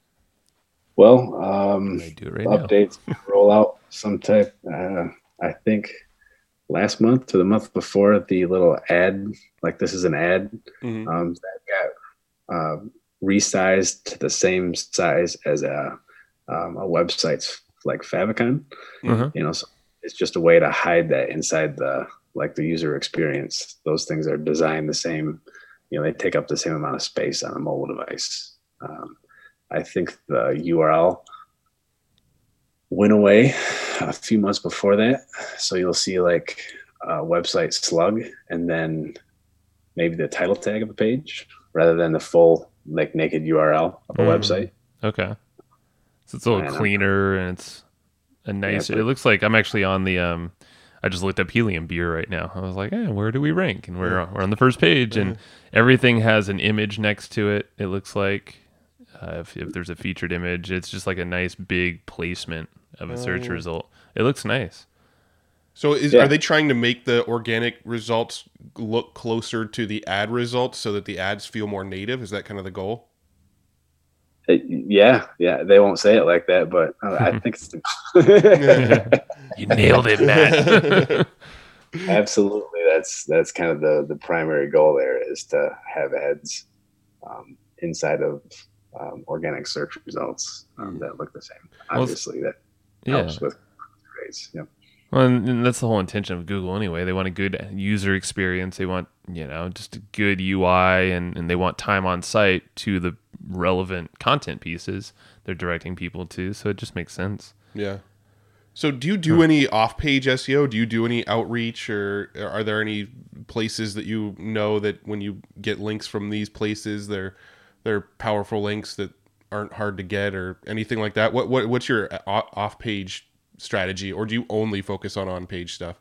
[SPEAKER 3] Well, um,
[SPEAKER 1] I do it right now.
[SPEAKER 3] updates roll out some type. Uh, I think last month or the month before, the little ad, like this is an ad,
[SPEAKER 2] Mhm.
[SPEAKER 3] um, that got uh, resized to the same size as a um, a website's like favicon.
[SPEAKER 1] Uh-huh.
[SPEAKER 3] You know, so it's just a way to hide that inside the like the user experience. Those things are designed the same. You know, they take up the same amount of space on a mobile device. Um, I think the U R L went away a few months before that. So you'll see like a website slug and then maybe the title tag of a page rather than the full like naked U R L of a
[SPEAKER 1] Mm.
[SPEAKER 3] website.
[SPEAKER 1] Okay. So it's a little
[SPEAKER 3] I know.
[SPEAKER 1] cleaner and it's a nice,
[SPEAKER 3] but-
[SPEAKER 1] it looks like I'm actually on the, um, I just looked up Helium beer right now. I was like, eh, where do we rank? And we're, we're on the first page and everything has an image next to it. It looks like uh, if, if there's a featured image, it's just like a nice big placement of a search
[SPEAKER 2] Oh.
[SPEAKER 1] result. It looks nice.
[SPEAKER 2] So is
[SPEAKER 3] Yeah.
[SPEAKER 2] are they trying to make the organic results look closer to the ad results so that the ads feel more native? Is that kind of the goal?
[SPEAKER 3] It- yeah, yeah. They won't say it like that, but uh, I think it's the
[SPEAKER 1] You nailed it, Matt.
[SPEAKER 3] absolutely. That's that's kind of the the primary goal there is to have ads um, inside of um, organic search results um, that look the same.
[SPEAKER 1] Well,
[SPEAKER 3] Obviously, that
[SPEAKER 1] yeah.
[SPEAKER 3] helps with grades. Yep.
[SPEAKER 1] Well, and and that's the whole intention of Google anyway. They want a good user experience. They want, you know, just a good U I, and, and they want time on site to the relevant content pieces they're directing people to. So it just makes sense.
[SPEAKER 2] Yeah. So do you do any off-page S E O? Do you do any outreach, or are there any places that you know that when you get links from these places, they're they're powerful links that aren't hard to get, or anything like that? What what what's your o- off-page strategy, or do you only focus on on-page stuff?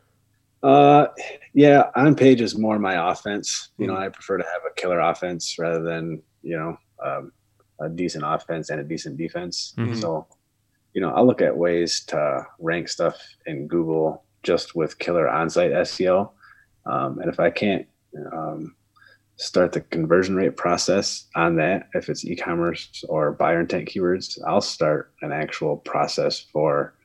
[SPEAKER 3] Uh, yeah, on page is more my offense. You know, I prefer to have a killer offense rather than, you know, um, a decent offense and a decent defense.
[SPEAKER 1] Mhm.
[SPEAKER 3] So, you know, I'll look at ways to rank stuff in Google just with killer on-site S E O. Um, and if I can't um, start the conversion rate process on that, if it's e-commerce or buyer intent keywords, I'll start an actual process for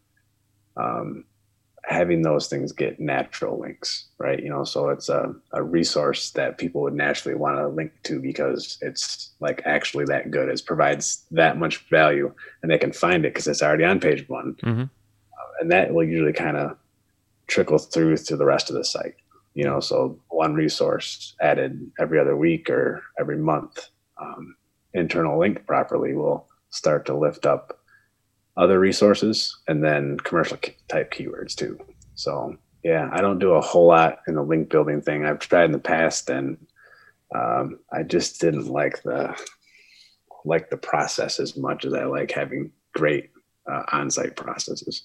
[SPEAKER 3] um, having those things get natural links, right? You know, so it's a, a resource that people would naturally want to link to because it's like actually that good. It provides that much value and they can find it because it's already on page one.
[SPEAKER 1] Mm-hmm.
[SPEAKER 3] Uh, and that will usually kind of trickle through to the rest of the site, you know, so one resource added every other week or every month, um, internal linked properly will start to lift up other resources and then commercial type keywords too. So yeah, I don't do a whole lot in the link building thing. I've tried in the past and um, I just didn't like the like the process as much as I like having great uh, on-site processes.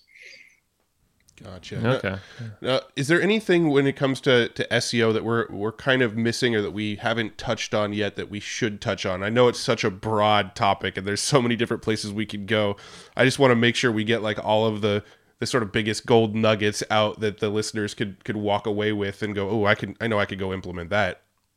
[SPEAKER 2] Gotcha.
[SPEAKER 1] Okay.
[SPEAKER 2] Uh, is there anything when it comes to, to S E O that we're we're kind of missing or that we haven't touched on yet that we should touch on? I know it's such a broad topic and there's so many different places we could go. I just want to make sure we get like all of the, the sort of biggest gold nuggets out that the listeners could could walk away with and go, oh, I can I know I could go implement that.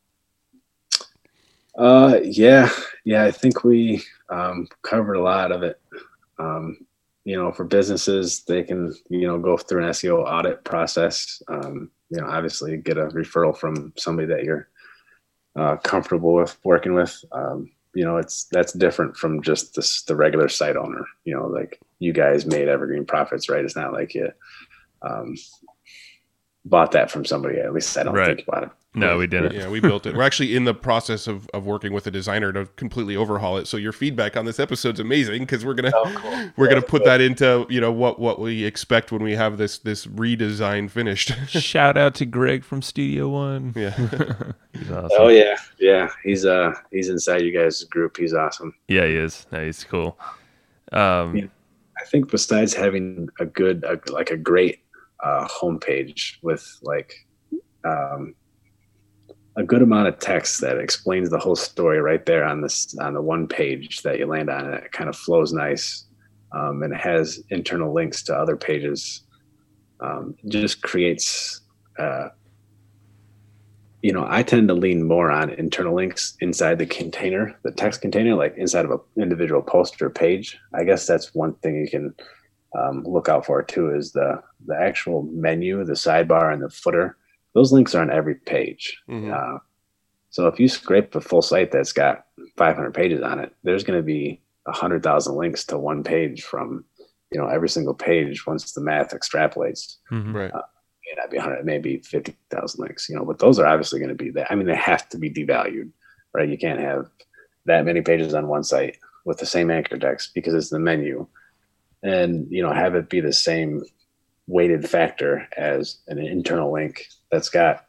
[SPEAKER 3] Uh, yeah, yeah. I think we um, covered a lot of it. Um, you know, for businesses, they can, you know, go through an S E O audit process. Um, you know, obviously get a referral from somebody that you're uh, comfortable with working with. Um, you know, it's, that's different from just this, the regular site owner, you know, like you guys made Evergreen Profits, right? It's not like you um, bought that from somebody. At least I don't
[SPEAKER 1] Right.
[SPEAKER 3] think about it.
[SPEAKER 1] No, we didn't.
[SPEAKER 2] Yeah, we built it. We're actually in the process of, of working with a designer to completely overhaul it. So your feedback on this episode's amazing because we're gonna
[SPEAKER 3] Oh, cool.
[SPEAKER 2] we're gonna
[SPEAKER 3] Yeah,
[SPEAKER 2] put
[SPEAKER 3] cool.
[SPEAKER 2] that into, you know, what what we expect when we have this this redesign finished.
[SPEAKER 1] Shout out to Greg from Studio One.
[SPEAKER 2] Yeah.
[SPEAKER 1] He's awesome.
[SPEAKER 3] Oh yeah. Yeah. He's, uh, he's inside you guys' group. He's awesome.
[SPEAKER 1] Yeah, he is. No, he's cool. Um,
[SPEAKER 3] Yeah. I think besides having a good, a, like a great uh, homepage with like um, a good amount of text that explains the whole story right there on this on the one page that you land on, and it kind of flows nice, um, and it has internal links to other pages. Um, it just creates, uh, you know, I tend to lean more on internal links inside the container, the text container, like inside of an individual post or page. I guess that's one thing you can um, look out for too, is the the actual menu, the sidebar, and the footer. Those links are on every page.
[SPEAKER 2] Mhm.
[SPEAKER 3] Uh, So if you scrape a full site that's got five hundred pages on it, there's going to be a hundred thousand links to one page from, you know, every single page once the math extrapolates.
[SPEAKER 1] Mm-hmm.
[SPEAKER 2] Right.
[SPEAKER 3] Uh, may not be one hundred, maybe fifty thousand links, you know, but those are obviously going to be that. I mean, they have to be devalued, right? You can't have that many pages on one site with the same anchor text because it's the menu, and, you know, have it be the same weighted factor as an internal link that's got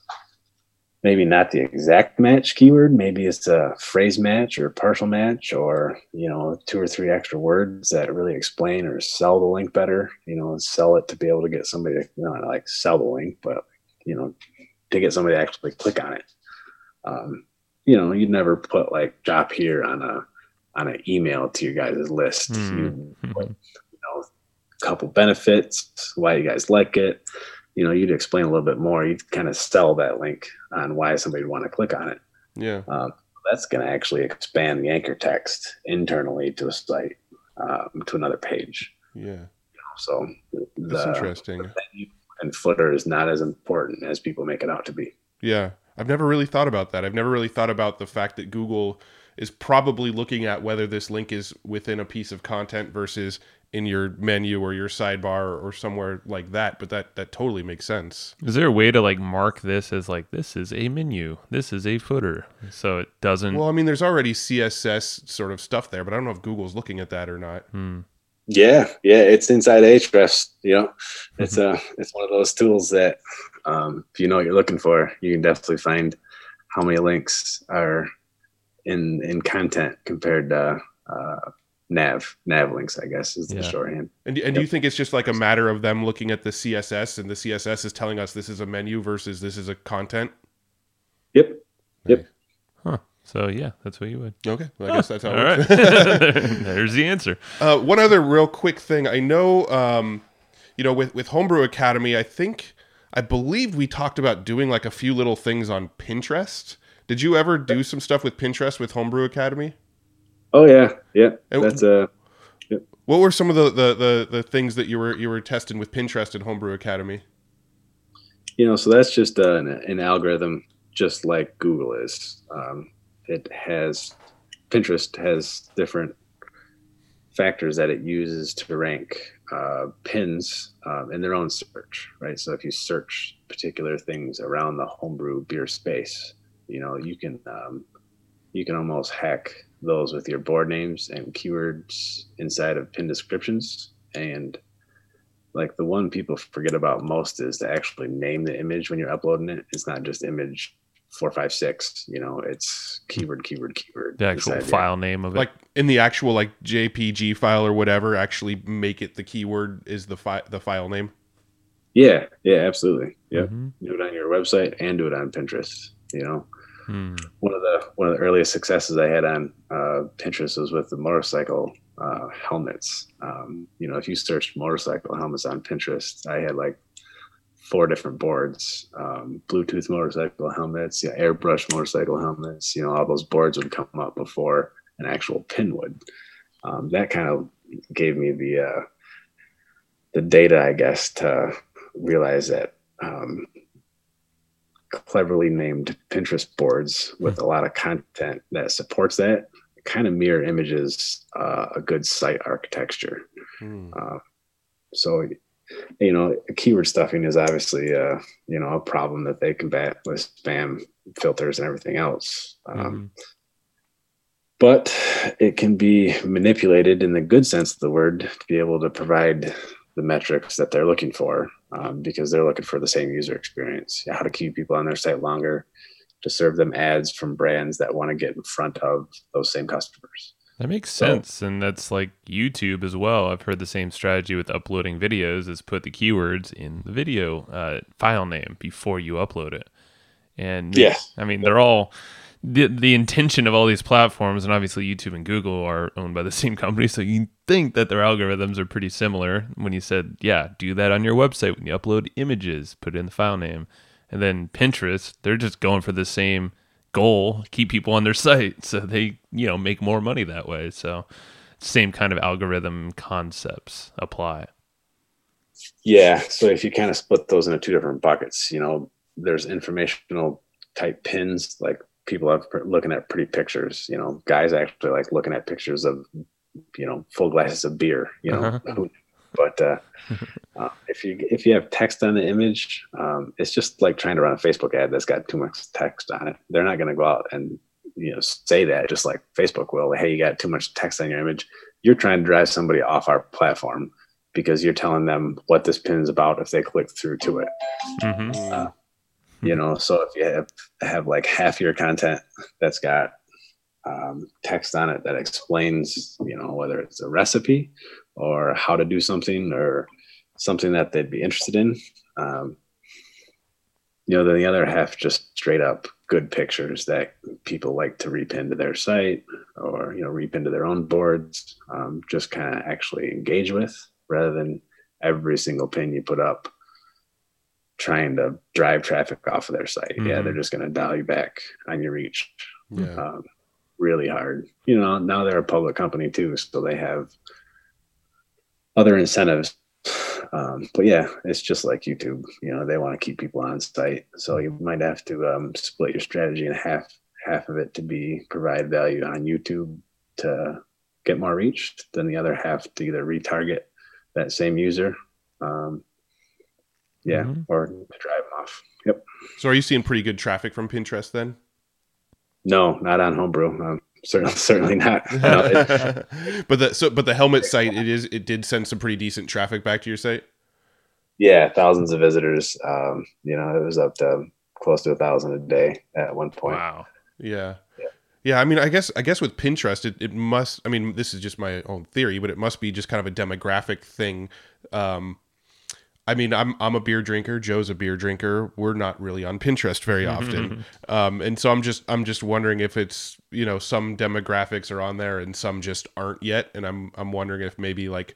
[SPEAKER 3] maybe not the exact match keyword. Maybe it's a phrase match or partial match, or, you know, two or three extra words that really explain or sell the link better, you know, and sell it to be able to get somebody to, you know, not like sell the link, but, you know, to get somebody to actually click on it. Um, you know, you'd never put like drop here on a, on an email to your guys' list.
[SPEAKER 1] Mm-hmm.
[SPEAKER 3] You put, you know, a couple benefits, why you guys like it. You know, you'd explain a little bit more. You'd kind of sell that link on why somebody would want to click on it.
[SPEAKER 2] Yeah.
[SPEAKER 3] Um, that's going to actually expand the anchor text internally to a site, um, to another page.
[SPEAKER 2] Yeah.
[SPEAKER 3] You know, so
[SPEAKER 2] That's
[SPEAKER 3] the,
[SPEAKER 2] interesting.
[SPEAKER 3] the menu and footer is not as important as people make it out to be.
[SPEAKER 2] Yeah. I've never really thought about that. I've never really thought about the fact that Google is probably looking at whether this link is within a piece of content versus in your menu or your sidebar or somewhere like that. But that, that totally makes sense.
[SPEAKER 1] Is there a way to like mark this as like, this is a menu, this is a footer, so it doesn't?
[SPEAKER 2] Well, I mean, there's already C S S sort of stuff there, but I don't know if Google's looking at that or not.
[SPEAKER 1] Hmm.
[SPEAKER 3] Yeah, yeah, it's inside Ahrefs. You know, it's a it's one of those tools that, um, if you know what you're looking for, you can definitely find how many links are in in content compared to uh, nav nav links, I guess is the
[SPEAKER 1] Yeah.
[SPEAKER 3] shorthand.
[SPEAKER 2] And, and do you think it's just like a matter of them looking at the C S S and the C S S is telling us this is a menu versus this is a content?
[SPEAKER 3] Yep, yep.
[SPEAKER 1] Huh. So yeah, that's what you would.
[SPEAKER 2] Okay, well, I guess that's how
[SPEAKER 1] All
[SPEAKER 2] it
[SPEAKER 1] right.
[SPEAKER 2] works.
[SPEAKER 1] There's the answer.
[SPEAKER 2] Uh, one other real quick thing. I know, um, you know, with, with Homebrew Academy, I think, I believe we talked about doing like a few little things on Pinterest. Did you ever do some stuff with Pinterest with Homebrew Academy?
[SPEAKER 3] Oh yeah, yeah.
[SPEAKER 2] And
[SPEAKER 3] That's a
[SPEAKER 2] What were some of the, the, the, the things that you were you were testing with Pinterest and Homebrew Academy?
[SPEAKER 3] you know, so that's just uh, an, an algorithm, just like Google is. Um, it has Pinterest has different factors that it uses to rank uh, pins um, in their own search, right? So if you search particular things around the homebrew beer space, you know, you can um, you can almost hack those with your board names and keywords inside of pin descriptions. And like the one people forget about most is to actually name the image when you're uploading it. It's not just image four, five, six, you know, it's keyword, keyword, keyword.
[SPEAKER 1] The actual
[SPEAKER 3] inside
[SPEAKER 1] file name of it.
[SPEAKER 2] Like in the actual like J P G file or whatever, actually make it the keyword is the fi- the file name.
[SPEAKER 3] Yeah, yeah, absolutely. Yep.
[SPEAKER 1] Mhm.
[SPEAKER 3] Do it on your website and do it on Pinterest. You know,
[SPEAKER 1] Hmm.
[SPEAKER 3] one of the one of the earliest successes I had on uh, Pinterest was with the motorcycle uh, helmets. Um, you know, if you searched motorcycle helmets on Pinterest, I had like four different boards: um, Bluetooth motorcycle helmets, yeah, airbrush motorcycle helmets. You know, all those boards would come up before an actual pin would. Um, that kind of gave me the uh, the data, I guess, to realize that um, cleverly named Pinterest boards with a lot of content that supports that kind of mirror images uh, a good site architecture.
[SPEAKER 2] Hmm.
[SPEAKER 3] Uh, so, you know, keyword stuffing is obviously, uh, you know, a problem that they combat with spam filters and everything else. Um,
[SPEAKER 1] Mhm.
[SPEAKER 3] But it can be manipulated in the good sense of the word to be able to provide the metrics that they're looking for, um, because they're looking for the same user experience, how to keep people on their site longer, to serve them ads from brands that want to get in front of those same customers.
[SPEAKER 1] That makes
[SPEAKER 3] So-
[SPEAKER 1] sense. And that's like YouTube as well. I've heard the same strategy with uploading videos is put the keywords in the video uh, file name before you upload it. And
[SPEAKER 3] Yeah.
[SPEAKER 1] I mean, they're all the, the intention of all these platforms, and obviously YouTube and Google are owned by the same company. So you think that their algorithms are pretty similar when you said, yeah, do that on your website. When you upload images, put it in the file name. And then Pinterest, they're just going for the same goal, keep people on their site. So they, you know, make more money that way. So same kind of algorithm concepts apply.
[SPEAKER 3] Yeah. So if you kind of split those into two different buckets, you know, there's informational type pins like people are looking at pretty pictures. You know, guys actually like looking at pictures of, you know, full glasses of beer, you know, uh-huh. but, uh, uh, if you, if you have text on the image, um, it's just like trying to run a Facebook ad that's got too much text on it. They're not going to go out and, you know, say that just like Facebook will. Hey, you got too much text on your image. You're trying to drive somebody off our platform because you're telling them what this pin is about if they click through to it. Mm-hmm. Uh, you know, so if you have, have like half your content that's got um, text on it that explains, you know, whether it's a recipe or how to do something or something that they'd be interested in, um, you know, then the other half just straight up good pictures that people like to repin to their site or, you know, repin to their own boards, um, just kind of actually engage with rather than every single pin you put up trying to drive traffic off of their site. Mm-hmm. Yeah, they're just going to dial you back on your reach. Yeah. Um, really hard. You know, now they're a public company too, so they have other incentives. Um, but yeah, it's just like YouTube. You know, they want to keep people on site, so you might have to um, split your strategy in half. Half of it to be provide value on YouTube to get more reach, then the other half to either retarget that same user. Um, Yeah, mm-hmm. or to drive them off. Yep.
[SPEAKER 2] So are you seeing pretty good traffic from Pinterest then?
[SPEAKER 3] No, not on Homebrew. Um, certainly, certainly not. No, it,
[SPEAKER 2] but the so but the helmet site, it is it did send some pretty decent traffic back to your site.
[SPEAKER 3] Yeah, thousands of visitors. Um, you know, it was up to close to a thousand a day at one point.
[SPEAKER 1] Wow.
[SPEAKER 2] Yeah. Yeah. Yeah, I mean, I guess I guess with Pinterest, it, it must. I mean, this is just my own theory, but it must be just kind of a demographic thing. Um, I mean, I'm I'm a beer drinker. Joe's a beer drinker. We're not really on Pinterest very often, um, and so I'm just I'm just wondering if it's, you know, some demographics are on there and some just aren't yet, and I'm I'm wondering if maybe like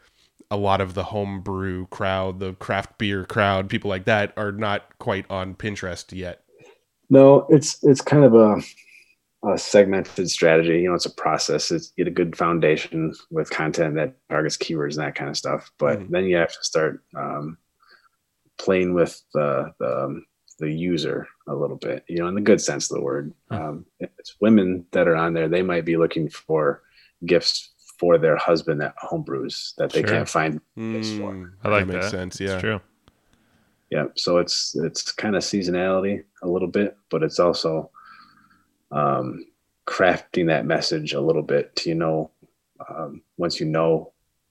[SPEAKER 2] a lot of the homebrew crowd, the craft beer crowd, people like that are not quite on Pinterest yet.
[SPEAKER 3] No, it's it's kind of a, a segmented strategy. You know, it's a process. It's get a good foundation with content that targets keywords and that kind of stuff. But mm-hmm. then you have to start um, playing with the, the um, the user a little bit. You know, in the good sense of the word. Mm-hmm. Um, if it's women that are on there, they might be looking for gifts for their husband that homebrews that they sure. can't find gifts
[SPEAKER 2] mm,
[SPEAKER 3] for.
[SPEAKER 1] I like
[SPEAKER 2] that.
[SPEAKER 1] Makes
[SPEAKER 2] that. sense. Yeah,
[SPEAKER 1] it's true.
[SPEAKER 3] Yeah, so it's it's kind of seasonality a little bit, but it's also um, crafting that message a little bit to, you know, um, once you know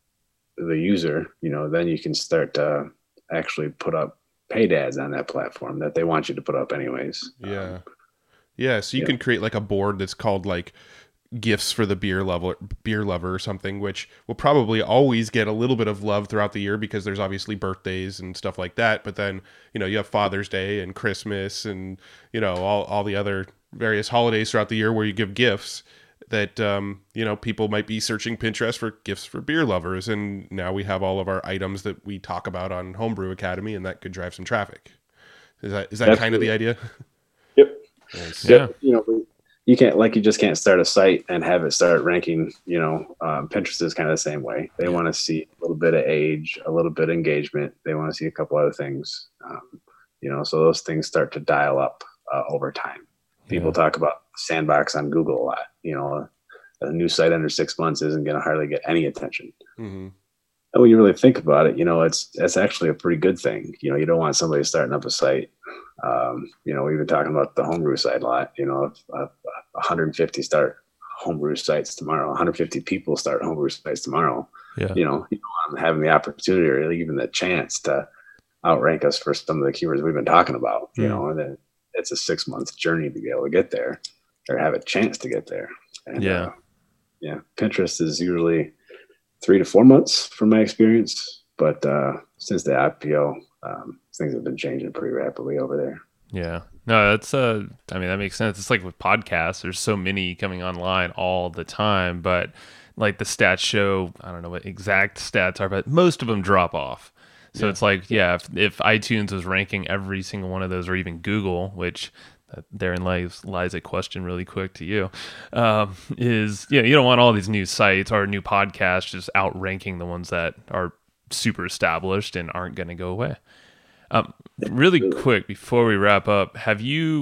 [SPEAKER 3] the user, you know, then you can start to actually put up paid ads on that platform that they want you to put up anyways.
[SPEAKER 2] Yeah,
[SPEAKER 3] um,
[SPEAKER 2] yeah. So you
[SPEAKER 3] yeah.
[SPEAKER 2] can create like a board that's called like gifts for the beer lover beer lover or something, which will probably always get a little bit of love throughout the year because there's obviously birthdays and stuff like that, but then, you know, you have Father's Day and Christmas and, you know, all, all the other various holidays throughout the year where you give gifts that um you know, people might be searching Pinterest for gifts for beer lovers, and now we have all of our items that we talk about on Homebrew Academy, and that could drive some traffic. Is that is that That's kind of the idea?
[SPEAKER 3] Yep.
[SPEAKER 2] Nice.
[SPEAKER 3] Yeah. You know, you can't, like, you just can't start a site and have it start ranking. You know, um, Pinterest is kind of the same way. They yeah. want to see a little bit of age, a little bit of engagement. They want to see a couple other things. Um, you know, so those things start to dial up uh, over time. People yeah. talk about Sandbox on Google a lot. You know, a new site under six months isn't going to hardly get any attention. Mm-hmm. And when you really think about it, you know, it's it's actually a pretty good thing. You know, you don't want somebody starting up a site. Um, you know, we've been talking about the homebrew site a lot. You know, if, uh, one hundred fifty start homebrew sites tomorrow, one hundred fifty people start homebrew sites tomorrow. Yeah. You know, you know, having the opportunity or even the chance to outrank us for some of the keywords we've been talking about. Mm. You know, and then it's a six month journey to be able to get there or have a chance to get there. And,
[SPEAKER 1] yeah.
[SPEAKER 3] Uh, yeah. Pinterest is usually three to four months from my experience, but uh, since the I P O, um, things have been changing pretty rapidly over there.
[SPEAKER 1] Yeah, no, that's uh, I mean, that makes sense. It's like with podcasts, there's so many coming online all the time, but like the stats show, I don't know what exact stats are, but most of them drop off. So yeah. it's like, yeah, if, if iTunes was ranking every single one of those, or even Google, which uh, therein lies, lies a question really quick to you, um, is, you know, you don't want all these new sites or new podcasts just outranking the ones that are super established and aren't going to go away. Um, really quick, before we wrap up, have you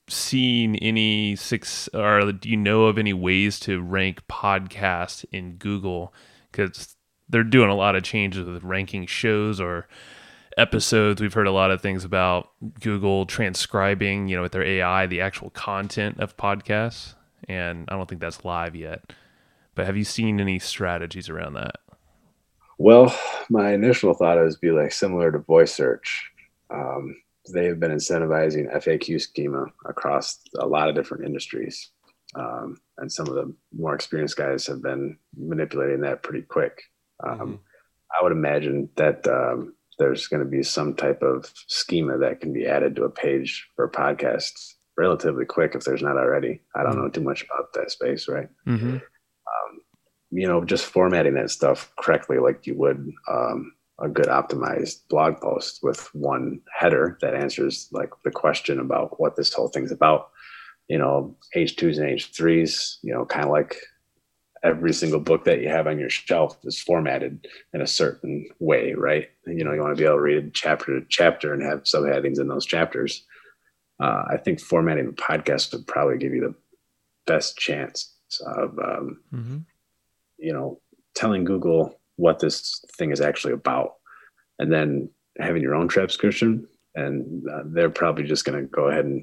[SPEAKER 1] seen any six, or do you know of any ways to rank podcasts in Google? Because they're doing a lot of changes with ranking shows or episodes. We've heard a lot of things about Google transcribing, you know, with their A I, the actual content of podcasts. And I don't think that's live yet. But have you seen any strategies around that?
[SPEAKER 3] Well, my initial thought is be like similar to voice search. Um, they have been incentivizing F A Q schema across a lot of different industries. Um, and some of the more experienced guys have been manipulating that pretty quick. Um, mm-hmm. I would imagine that um, there's going to be some type of schema that can be added to a page for podcasts relatively quick if there's not already. I don't mm-hmm. know too much about that space, right?
[SPEAKER 1] Mm-hmm.
[SPEAKER 3] Um, you know, just formatting that stuff correctly like you would um, a good optimized blog post with one header that answers like the question about what this whole thing's about. You know, H twos and H threes, you know, kind of like every single book that you have on your shelf is formatted in a certain way, right? You know, you want to be able to read chapter to chapter and have subheadings in those chapters. Uh, I think formatting a podcast would probably give you the best chance of, um,
[SPEAKER 1] mm-hmm.
[SPEAKER 3] you know, telling Google what this thing is actually about, and then having your own transcription. And uh, they're probably just going to go ahead and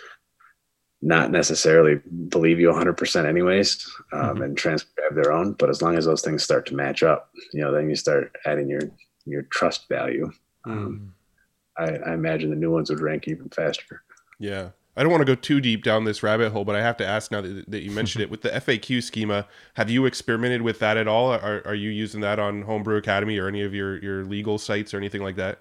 [SPEAKER 3] not necessarily believe you one hundred percent anyways, um, mm-hmm. and transcribe their own. But as long as those things start to match up, you know, then you start adding your your trust value.
[SPEAKER 2] Mm.
[SPEAKER 3] Um, I, I imagine the new ones would rank even faster.
[SPEAKER 2] Yeah. I don't want to go too deep down this rabbit hole, but I have to ask now that, that you mentioned it, with the F A Q schema, have you experimented with that at all? Are, are you using that on Homebrew Academy or any of your, your legal sites or anything like that?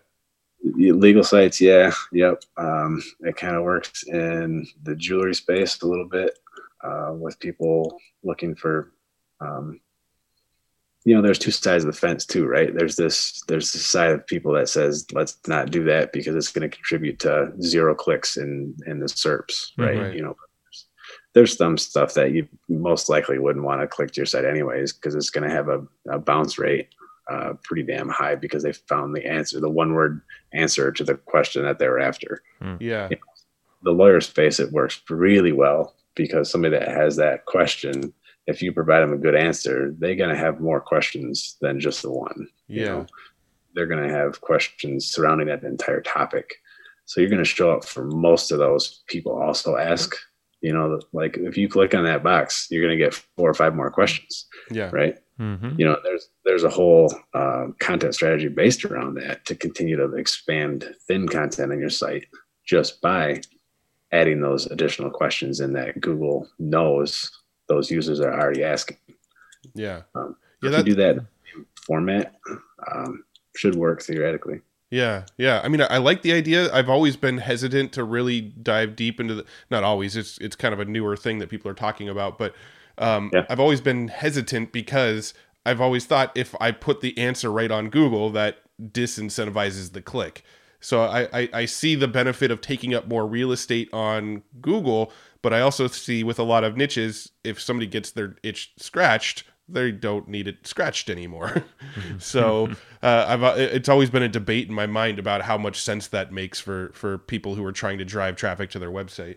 [SPEAKER 3] Legal sites, yeah, yep. Um, it kind of works in the jewelry space a little bit uh, with people looking for, um, you know, there's two sides of the fence too, right? There's this, there's this side of people that says, let's not do that because it's going to contribute to zero clicks in, in the S E R Ps, right?
[SPEAKER 1] Right.
[SPEAKER 3] You know, there's, there's some stuff that you most likely wouldn't want to click to your site anyways, because it's going to have a, a bounce rate uh, pretty damn high because they found the answer, the one word answer to the question that they were after.
[SPEAKER 2] Yeah.
[SPEAKER 3] You know, the lawyer space, it works really well because somebody that has that question, if you provide them a good answer, they're going to have more questions than just the one.
[SPEAKER 2] Yeah.
[SPEAKER 3] You know, they're going to have questions surrounding that entire topic. So you're going to show up for most of those people also ask, you know, like if you click on that box, you're going to get four or five more questions.
[SPEAKER 2] Yeah.
[SPEAKER 3] Right.
[SPEAKER 1] Mm-hmm.
[SPEAKER 3] You know, there's, there's a whole uh, content strategy based around that to continue to expand thin content on your site just by adding those additional questions in that Google knows those users are already asking.
[SPEAKER 2] Yeah.
[SPEAKER 3] Um,
[SPEAKER 2] yeah.
[SPEAKER 3] If you do that format, um, should work theoretically.
[SPEAKER 2] Yeah. Yeah. I mean, I, I like the idea. I've always been hesitant to really dive deep into the, not always, it's, it's kind of a newer thing that people are talking about, but um,
[SPEAKER 3] yeah.
[SPEAKER 2] I've always been hesitant because I've always thought if I put the answer right on Google, that disincentivizes the click. So I, I, I see the benefit of taking up more real estate on Google, but I also see with a lot of niches, if somebody gets their itch scratched, they don't need it scratched anymore. So uh, I've it's always been a debate in my mind about how much sense that makes for, for people who are trying to drive traffic to their website.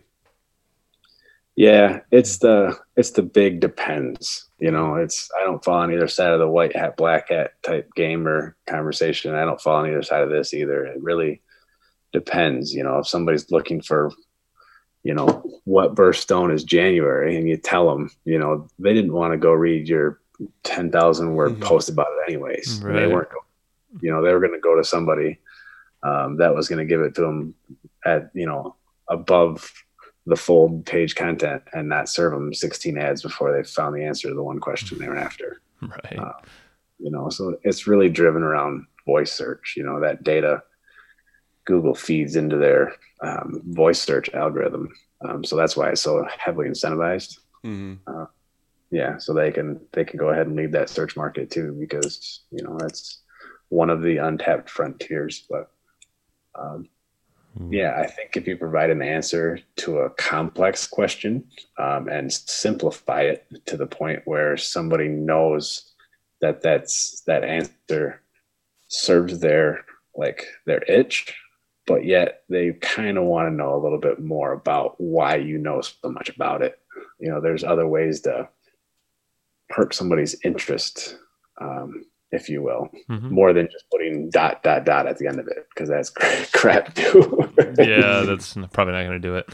[SPEAKER 3] Yeah, it's the it's the big depends. You know, it's I don't fall on either side of the white hat, black hat type game or conversation. I don't fall on either side of this either. It really depends. You know, if somebody's looking for, you know, what birthstone is January, and you tell them, you know, they didn't want to go read your ten thousand word mm-hmm. post about it anyways.
[SPEAKER 1] Right.
[SPEAKER 3] They weren't, you know, they were going to go to somebody um, that was going to give it to them at, you know, above the full page content and not serve them sixteen ads before they found the answer to the one question they were after.
[SPEAKER 1] Right.
[SPEAKER 3] Uh, you know, so it's really driven around voice search, you know, that data Google feeds into their um, voice search algorithm. Um, so that's why it's so heavily incentivized.
[SPEAKER 2] Mm-hmm.
[SPEAKER 3] Uh, yeah. So they can, they can go ahead and lead that search market too, because, you know, that's one of the untapped frontiers, but um, yeah, I think if you provide an answer to a complex question um, and simplify it to the point where somebody knows that that's that answer serves their like their itch, but yet they kind of want to know a little bit more about why you know so much about it. You know, there's other ways to perk somebody's interest, um, if you will, mm-hmm. more than just putting dot, dot, dot at the end of it, because that's crap too.
[SPEAKER 1] Yeah, that's probably not going to do it.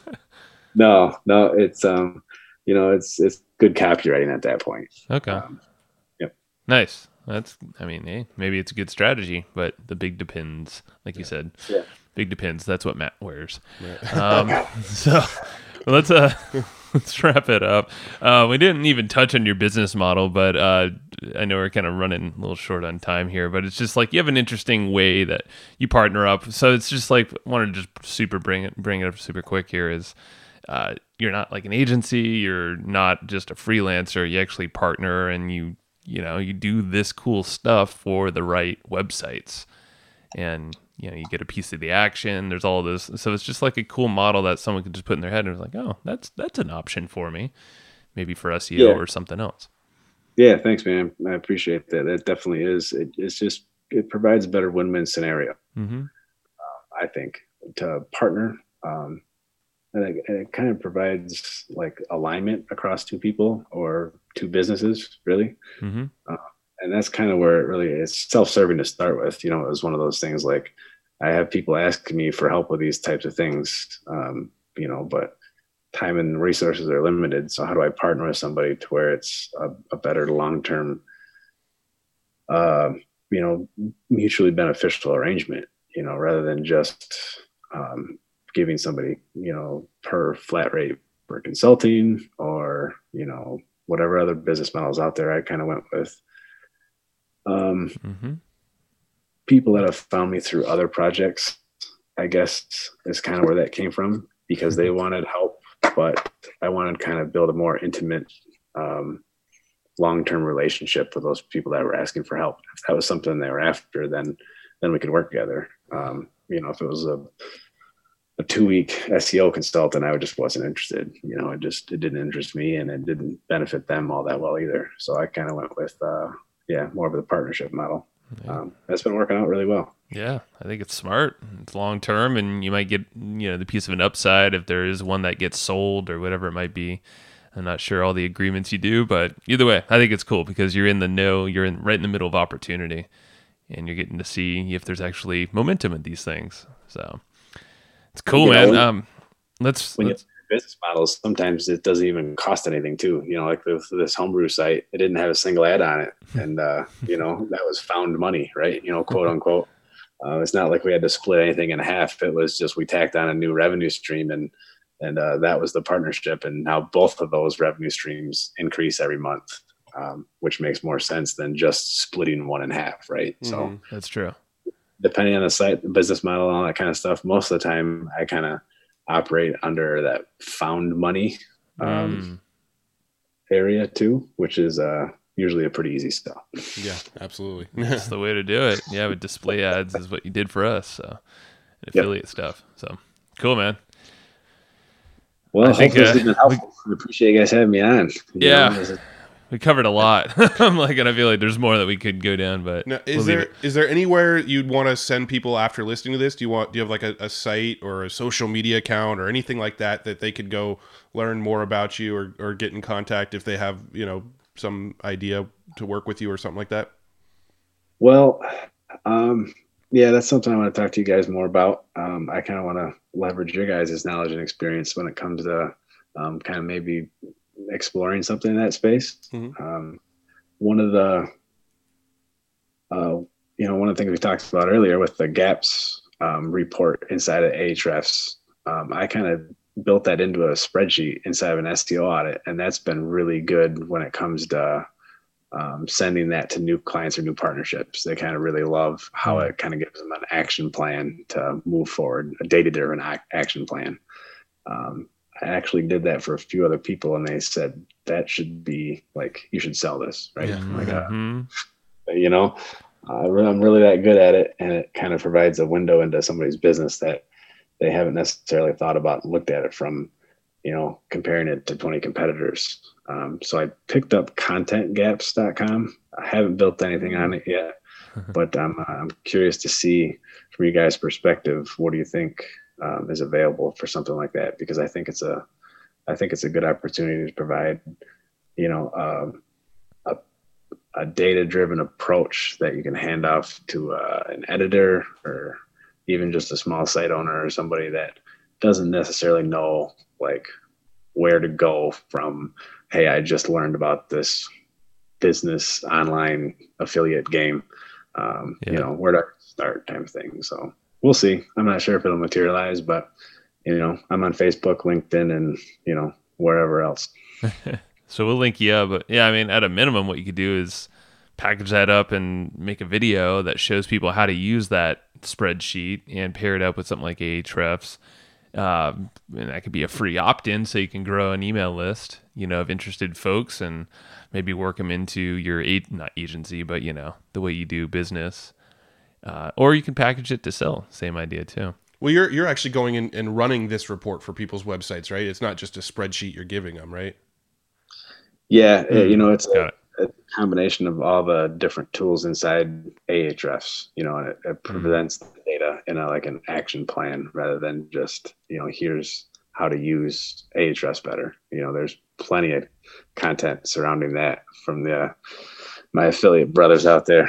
[SPEAKER 3] no, no, it's, um, you know, it's, it's good copywriting at that point.
[SPEAKER 1] Okay.
[SPEAKER 3] Um, yep.
[SPEAKER 1] Nice. That's, I mean, hey, maybe it's a good strategy, but the big depends, like yeah. you said.
[SPEAKER 3] Yeah.
[SPEAKER 1] Big depends. That's what Matt wears. Right. Um, so let's uh, let's wrap it up. Uh, we didn't even touch on your business model, but uh, I know we're kind of running a little short on time here. But it's just like you have an interesting way that you partner up. So it's just like I wanted to just super bring it bring it up super quick here. Is uh, you're not like an agency. You're not just a freelancer. You actually partner and you you know you do this cool stuff for the right websites and. You know, you get a piece of the action. There's all this, so it's just like a cool model that someone could just put in their head and it's like, oh, that's that's an option for me, maybe for S E O yeah. or something else.
[SPEAKER 3] Yeah, thanks, man. I appreciate that. That definitely is. It, it's just it provides a better win-win scenario. Mm-hmm. Uh, I think to partner, um, and it, and it kind of provides like alignment across two people or two businesses, really. Mm-hmm. Uh, And that's kind of where it really is self-serving to start with. You know, it was one of those things like I have people asking me for help with these types of things, um, you know, but time and resources are limited. So how do I partner with somebody to where it's a, a better long-term, uh, you know, mutually beneficial arrangement, you know, rather than just um, giving somebody, you know, per flat rate for consulting or, you know, whatever other business models out there. I kind of went with Um, mm-hmm. people that have found me through other projects, I guess is kind of where that came from because they wanted help, but I wanted to kind of build a more intimate, um, long-term relationship with those people that were asking for help. If that was something they were after, then, then we could work together. Um, you know, if it was a, a two week S E O consultant, I just wasn't interested, you know, it just, it didn't interest me and it didn't benefit them all that well either. So I kind of went with, uh, yeah, more of the partnership model. Yeah. Um, that's been working out really well.
[SPEAKER 1] Yeah, I think it's smart. It's long term, and you might get you know the piece of an upside if there is one that gets sold or whatever it might be. I'm not sure all the agreements you do, but either way, I think it's cool because you're in the know, you're in right in the middle of opportunity, and you're getting to see if there's actually momentum in these things. So it's cool, you man. Know, um, let's.
[SPEAKER 3] When
[SPEAKER 1] let's
[SPEAKER 3] you business models, sometimes it doesn't even cost anything too. You know, like this, this homebrew site, it didn't have a single ad on it. And, uh, you know, that was found money, right? You know, quote unquote. Uh, it's not like we had to split anything in half. It was just, we tacked on a new revenue stream and, and, uh, that was the partnership. And now both of those revenue streams increase every month, um, which makes more sense than just splitting one in half. Right. Mm, so
[SPEAKER 1] that's true.
[SPEAKER 3] Depending on the site, the business model, and all that kind of stuff, most of the time I kind of operate under that found money um, mm. area too, which is uh, usually a pretty easy sell.
[SPEAKER 2] Yeah, absolutely.
[SPEAKER 1] That's the way to do it. Yeah, with display ads is what you did for us. So affiliate yep. stuff. So cool, man.
[SPEAKER 3] Well, I think uh, this has been helpful. We, I appreciate you guys having me on. You
[SPEAKER 1] yeah. Know, we covered a lot. I'm like, and I feel like there's more that we could go down, but
[SPEAKER 2] now, is
[SPEAKER 1] we'll
[SPEAKER 2] there is there anywhere you'd want to send people after listening to this? Do you want do you have like a, a site or a social media account or anything like that that they could go learn more about you or, or get in contact if they have, you know, some idea to work with you or something like that?
[SPEAKER 3] Well, um, yeah, that's something I want to talk to you guys more about. Um, I kind of want to leverage your guys' knowledge and experience when it comes to um, kind of maybe exploring something in that space. Mm-hmm. Um, one of the, uh, you know, one of the things we talked about earlier with the gaps um, report inside of Ahrefs, um, I kind of built that into a spreadsheet inside of an S E O audit, and that's been really good when it comes to um, sending that to new clients or new partnerships. They kind of really love how mm-hmm. it kind of gives them an action plan to move forward, a data-driven ac- action plan. Um, I actually did that for a few other people, and they said that should be like, you should sell this, right? Yeah. Like, uh, mm-hmm. you know, uh, I'm really that good at it, and it kind of provides a window into somebody's business that they haven't necessarily thought about and looked at it from, you know, comparing it to twenty competitors. Um, so I picked up content gaps dot com. I haven't built anything on it yet. but I'm uh, I'm curious to see from you guys' perspective, what do you think um, is available for something like that? Because I think it's a I think it's a good opportunity to provide, you know, um, a a data-driven approach that you can hand off to uh, an editor or even just a small site owner or somebody that doesn't necessarily know like where to go from, hey, I just learned about this business online affiliate game. Um, yeah. You know, where to start type of thing. So we'll see. I'm not sure if it'll materialize, but you know, I'm on Facebook, LinkedIn, and you know, wherever else.
[SPEAKER 1] So we'll link you up. But yeah, I mean, at a minimum, what you could do is package that up and make a video that shows people how to use that spreadsheet and pair it up with something like Ahrefs. Um, and that could be a free opt-in, so you can grow an email list, you know, of interested folks, and maybe work them into your a- not agency, but you know, the way you do business. Uh, or you can package it to sell. Same idea too.
[SPEAKER 2] Well, you're you're actually going in and running this report for people's websites, right? It's not just a spreadsheet you're giving them, right?
[SPEAKER 3] Yeah, mm, you know, it's a,
[SPEAKER 1] it.
[SPEAKER 3] a combination of all the different tools inside Ahrefs. You know, and it, it presents mm. the data in a, like an action plan rather than just, you know, here's how to use Ahrefs better. You know, there's plenty of content surrounding that from the my affiliate brothers out there.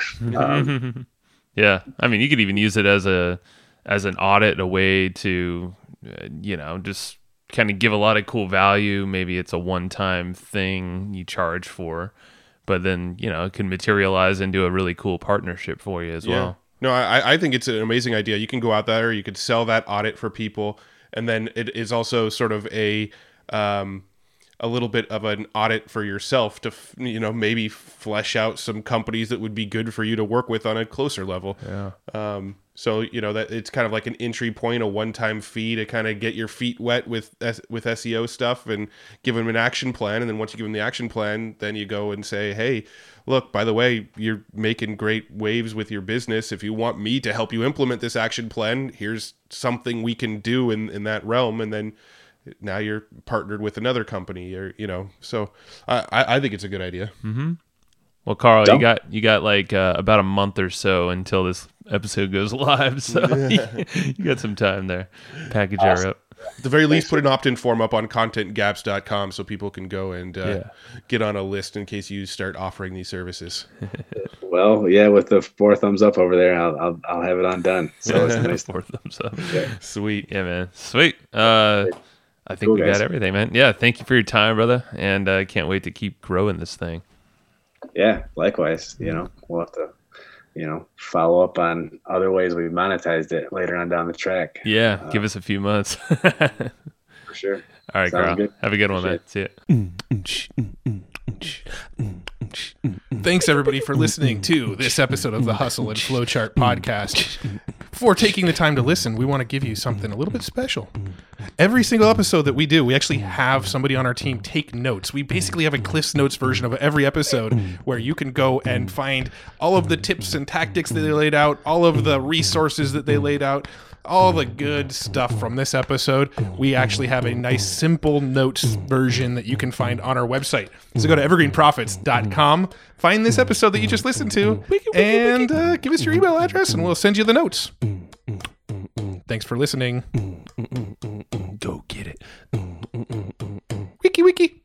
[SPEAKER 3] Um,
[SPEAKER 1] yeah, I mean, you could even use it as a as an audit, a way to, uh, you know, just kind of give a lot of cool value. Maybe it's a one-time thing you charge for, but then, you know, it can materialize into a really cool partnership for you as yeah. well.
[SPEAKER 2] No, I, I think it's an amazing idea. You can go out there, you could sell that audit for people, and then it is also sort of a um, a little bit of an audit for yourself to, you know, maybe flesh out some companies that would be good for you to work with on a closer level.
[SPEAKER 1] Yeah.
[SPEAKER 2] Um, so, you know, that it's kind of like an entry point, a one-time fee to kind of get your feet wet with with S E O stuff and give them an action plan. And then once you give them the action plan, then you go and say, hey, look, by the way, you're making great waves with your business. If you want me to help you implement this action plan, here's something we can do in, in that realm. And then now you're partnered with another company, or, you know, so I, I think it's a good idea.
[SPEAKER 1] Mm-hmm. Well, Carl, Dumb. you got you got like uh, about a month or so until this episode goes live, so you, you got some time there. Package awesome. her up.
[SPEAKER 2] At the very least, put an opt-in form up on content gaps dot com so people can go and uh, yeah. get on a list in case you start offering these services.
[SPEAKER 3] Well, yeah, with the four thumbs up over there, I'll I'll, I'll have it on done. So it's nice.
[SPEAKER 1] Four thumbs up.
[SPEAKER 2] Yeah. Sweet.
[SPEAKER 1] Yeah, man. Sweet. Uh, I think cool, we guys. got everything, man. Yeah, thank you for your time, brother, and I uh, can't wait to keep growing this thing.
[SPEAKER 3] Yeah, likewise. You know, we'll have to, you know, follow up on other ways we've monetized it later on down the track.
[SPEAKER 1] Yeah, uh, give us a few months. For
[SPEAKER 3] sure.
[SPEAKER 1] All right, Sounds Carl. Good. Have a good Appreciate one, man. See
[SPEAKER 4] ya. Thanks, everybody, for listening to this episode of the Hustle and Flowchart podcast. Before taking the time to listen, we want to give you something a little bit special. Every single episode that we do, we actually have somebody on our team take notes. We basically have a Cliff's Notes version of every episode where you can go and find all of the tips and tactics that they laid out, all of the resources that they laid out, all the good stuff from this episode. We actually have a nice simple notes version that you can find on our website. So go to evergreen profits dot com, find this episode that you just listened to, and uh, give us your email address and we'll send you the notes. Thanks for listening. Go get it. Wiki wiki.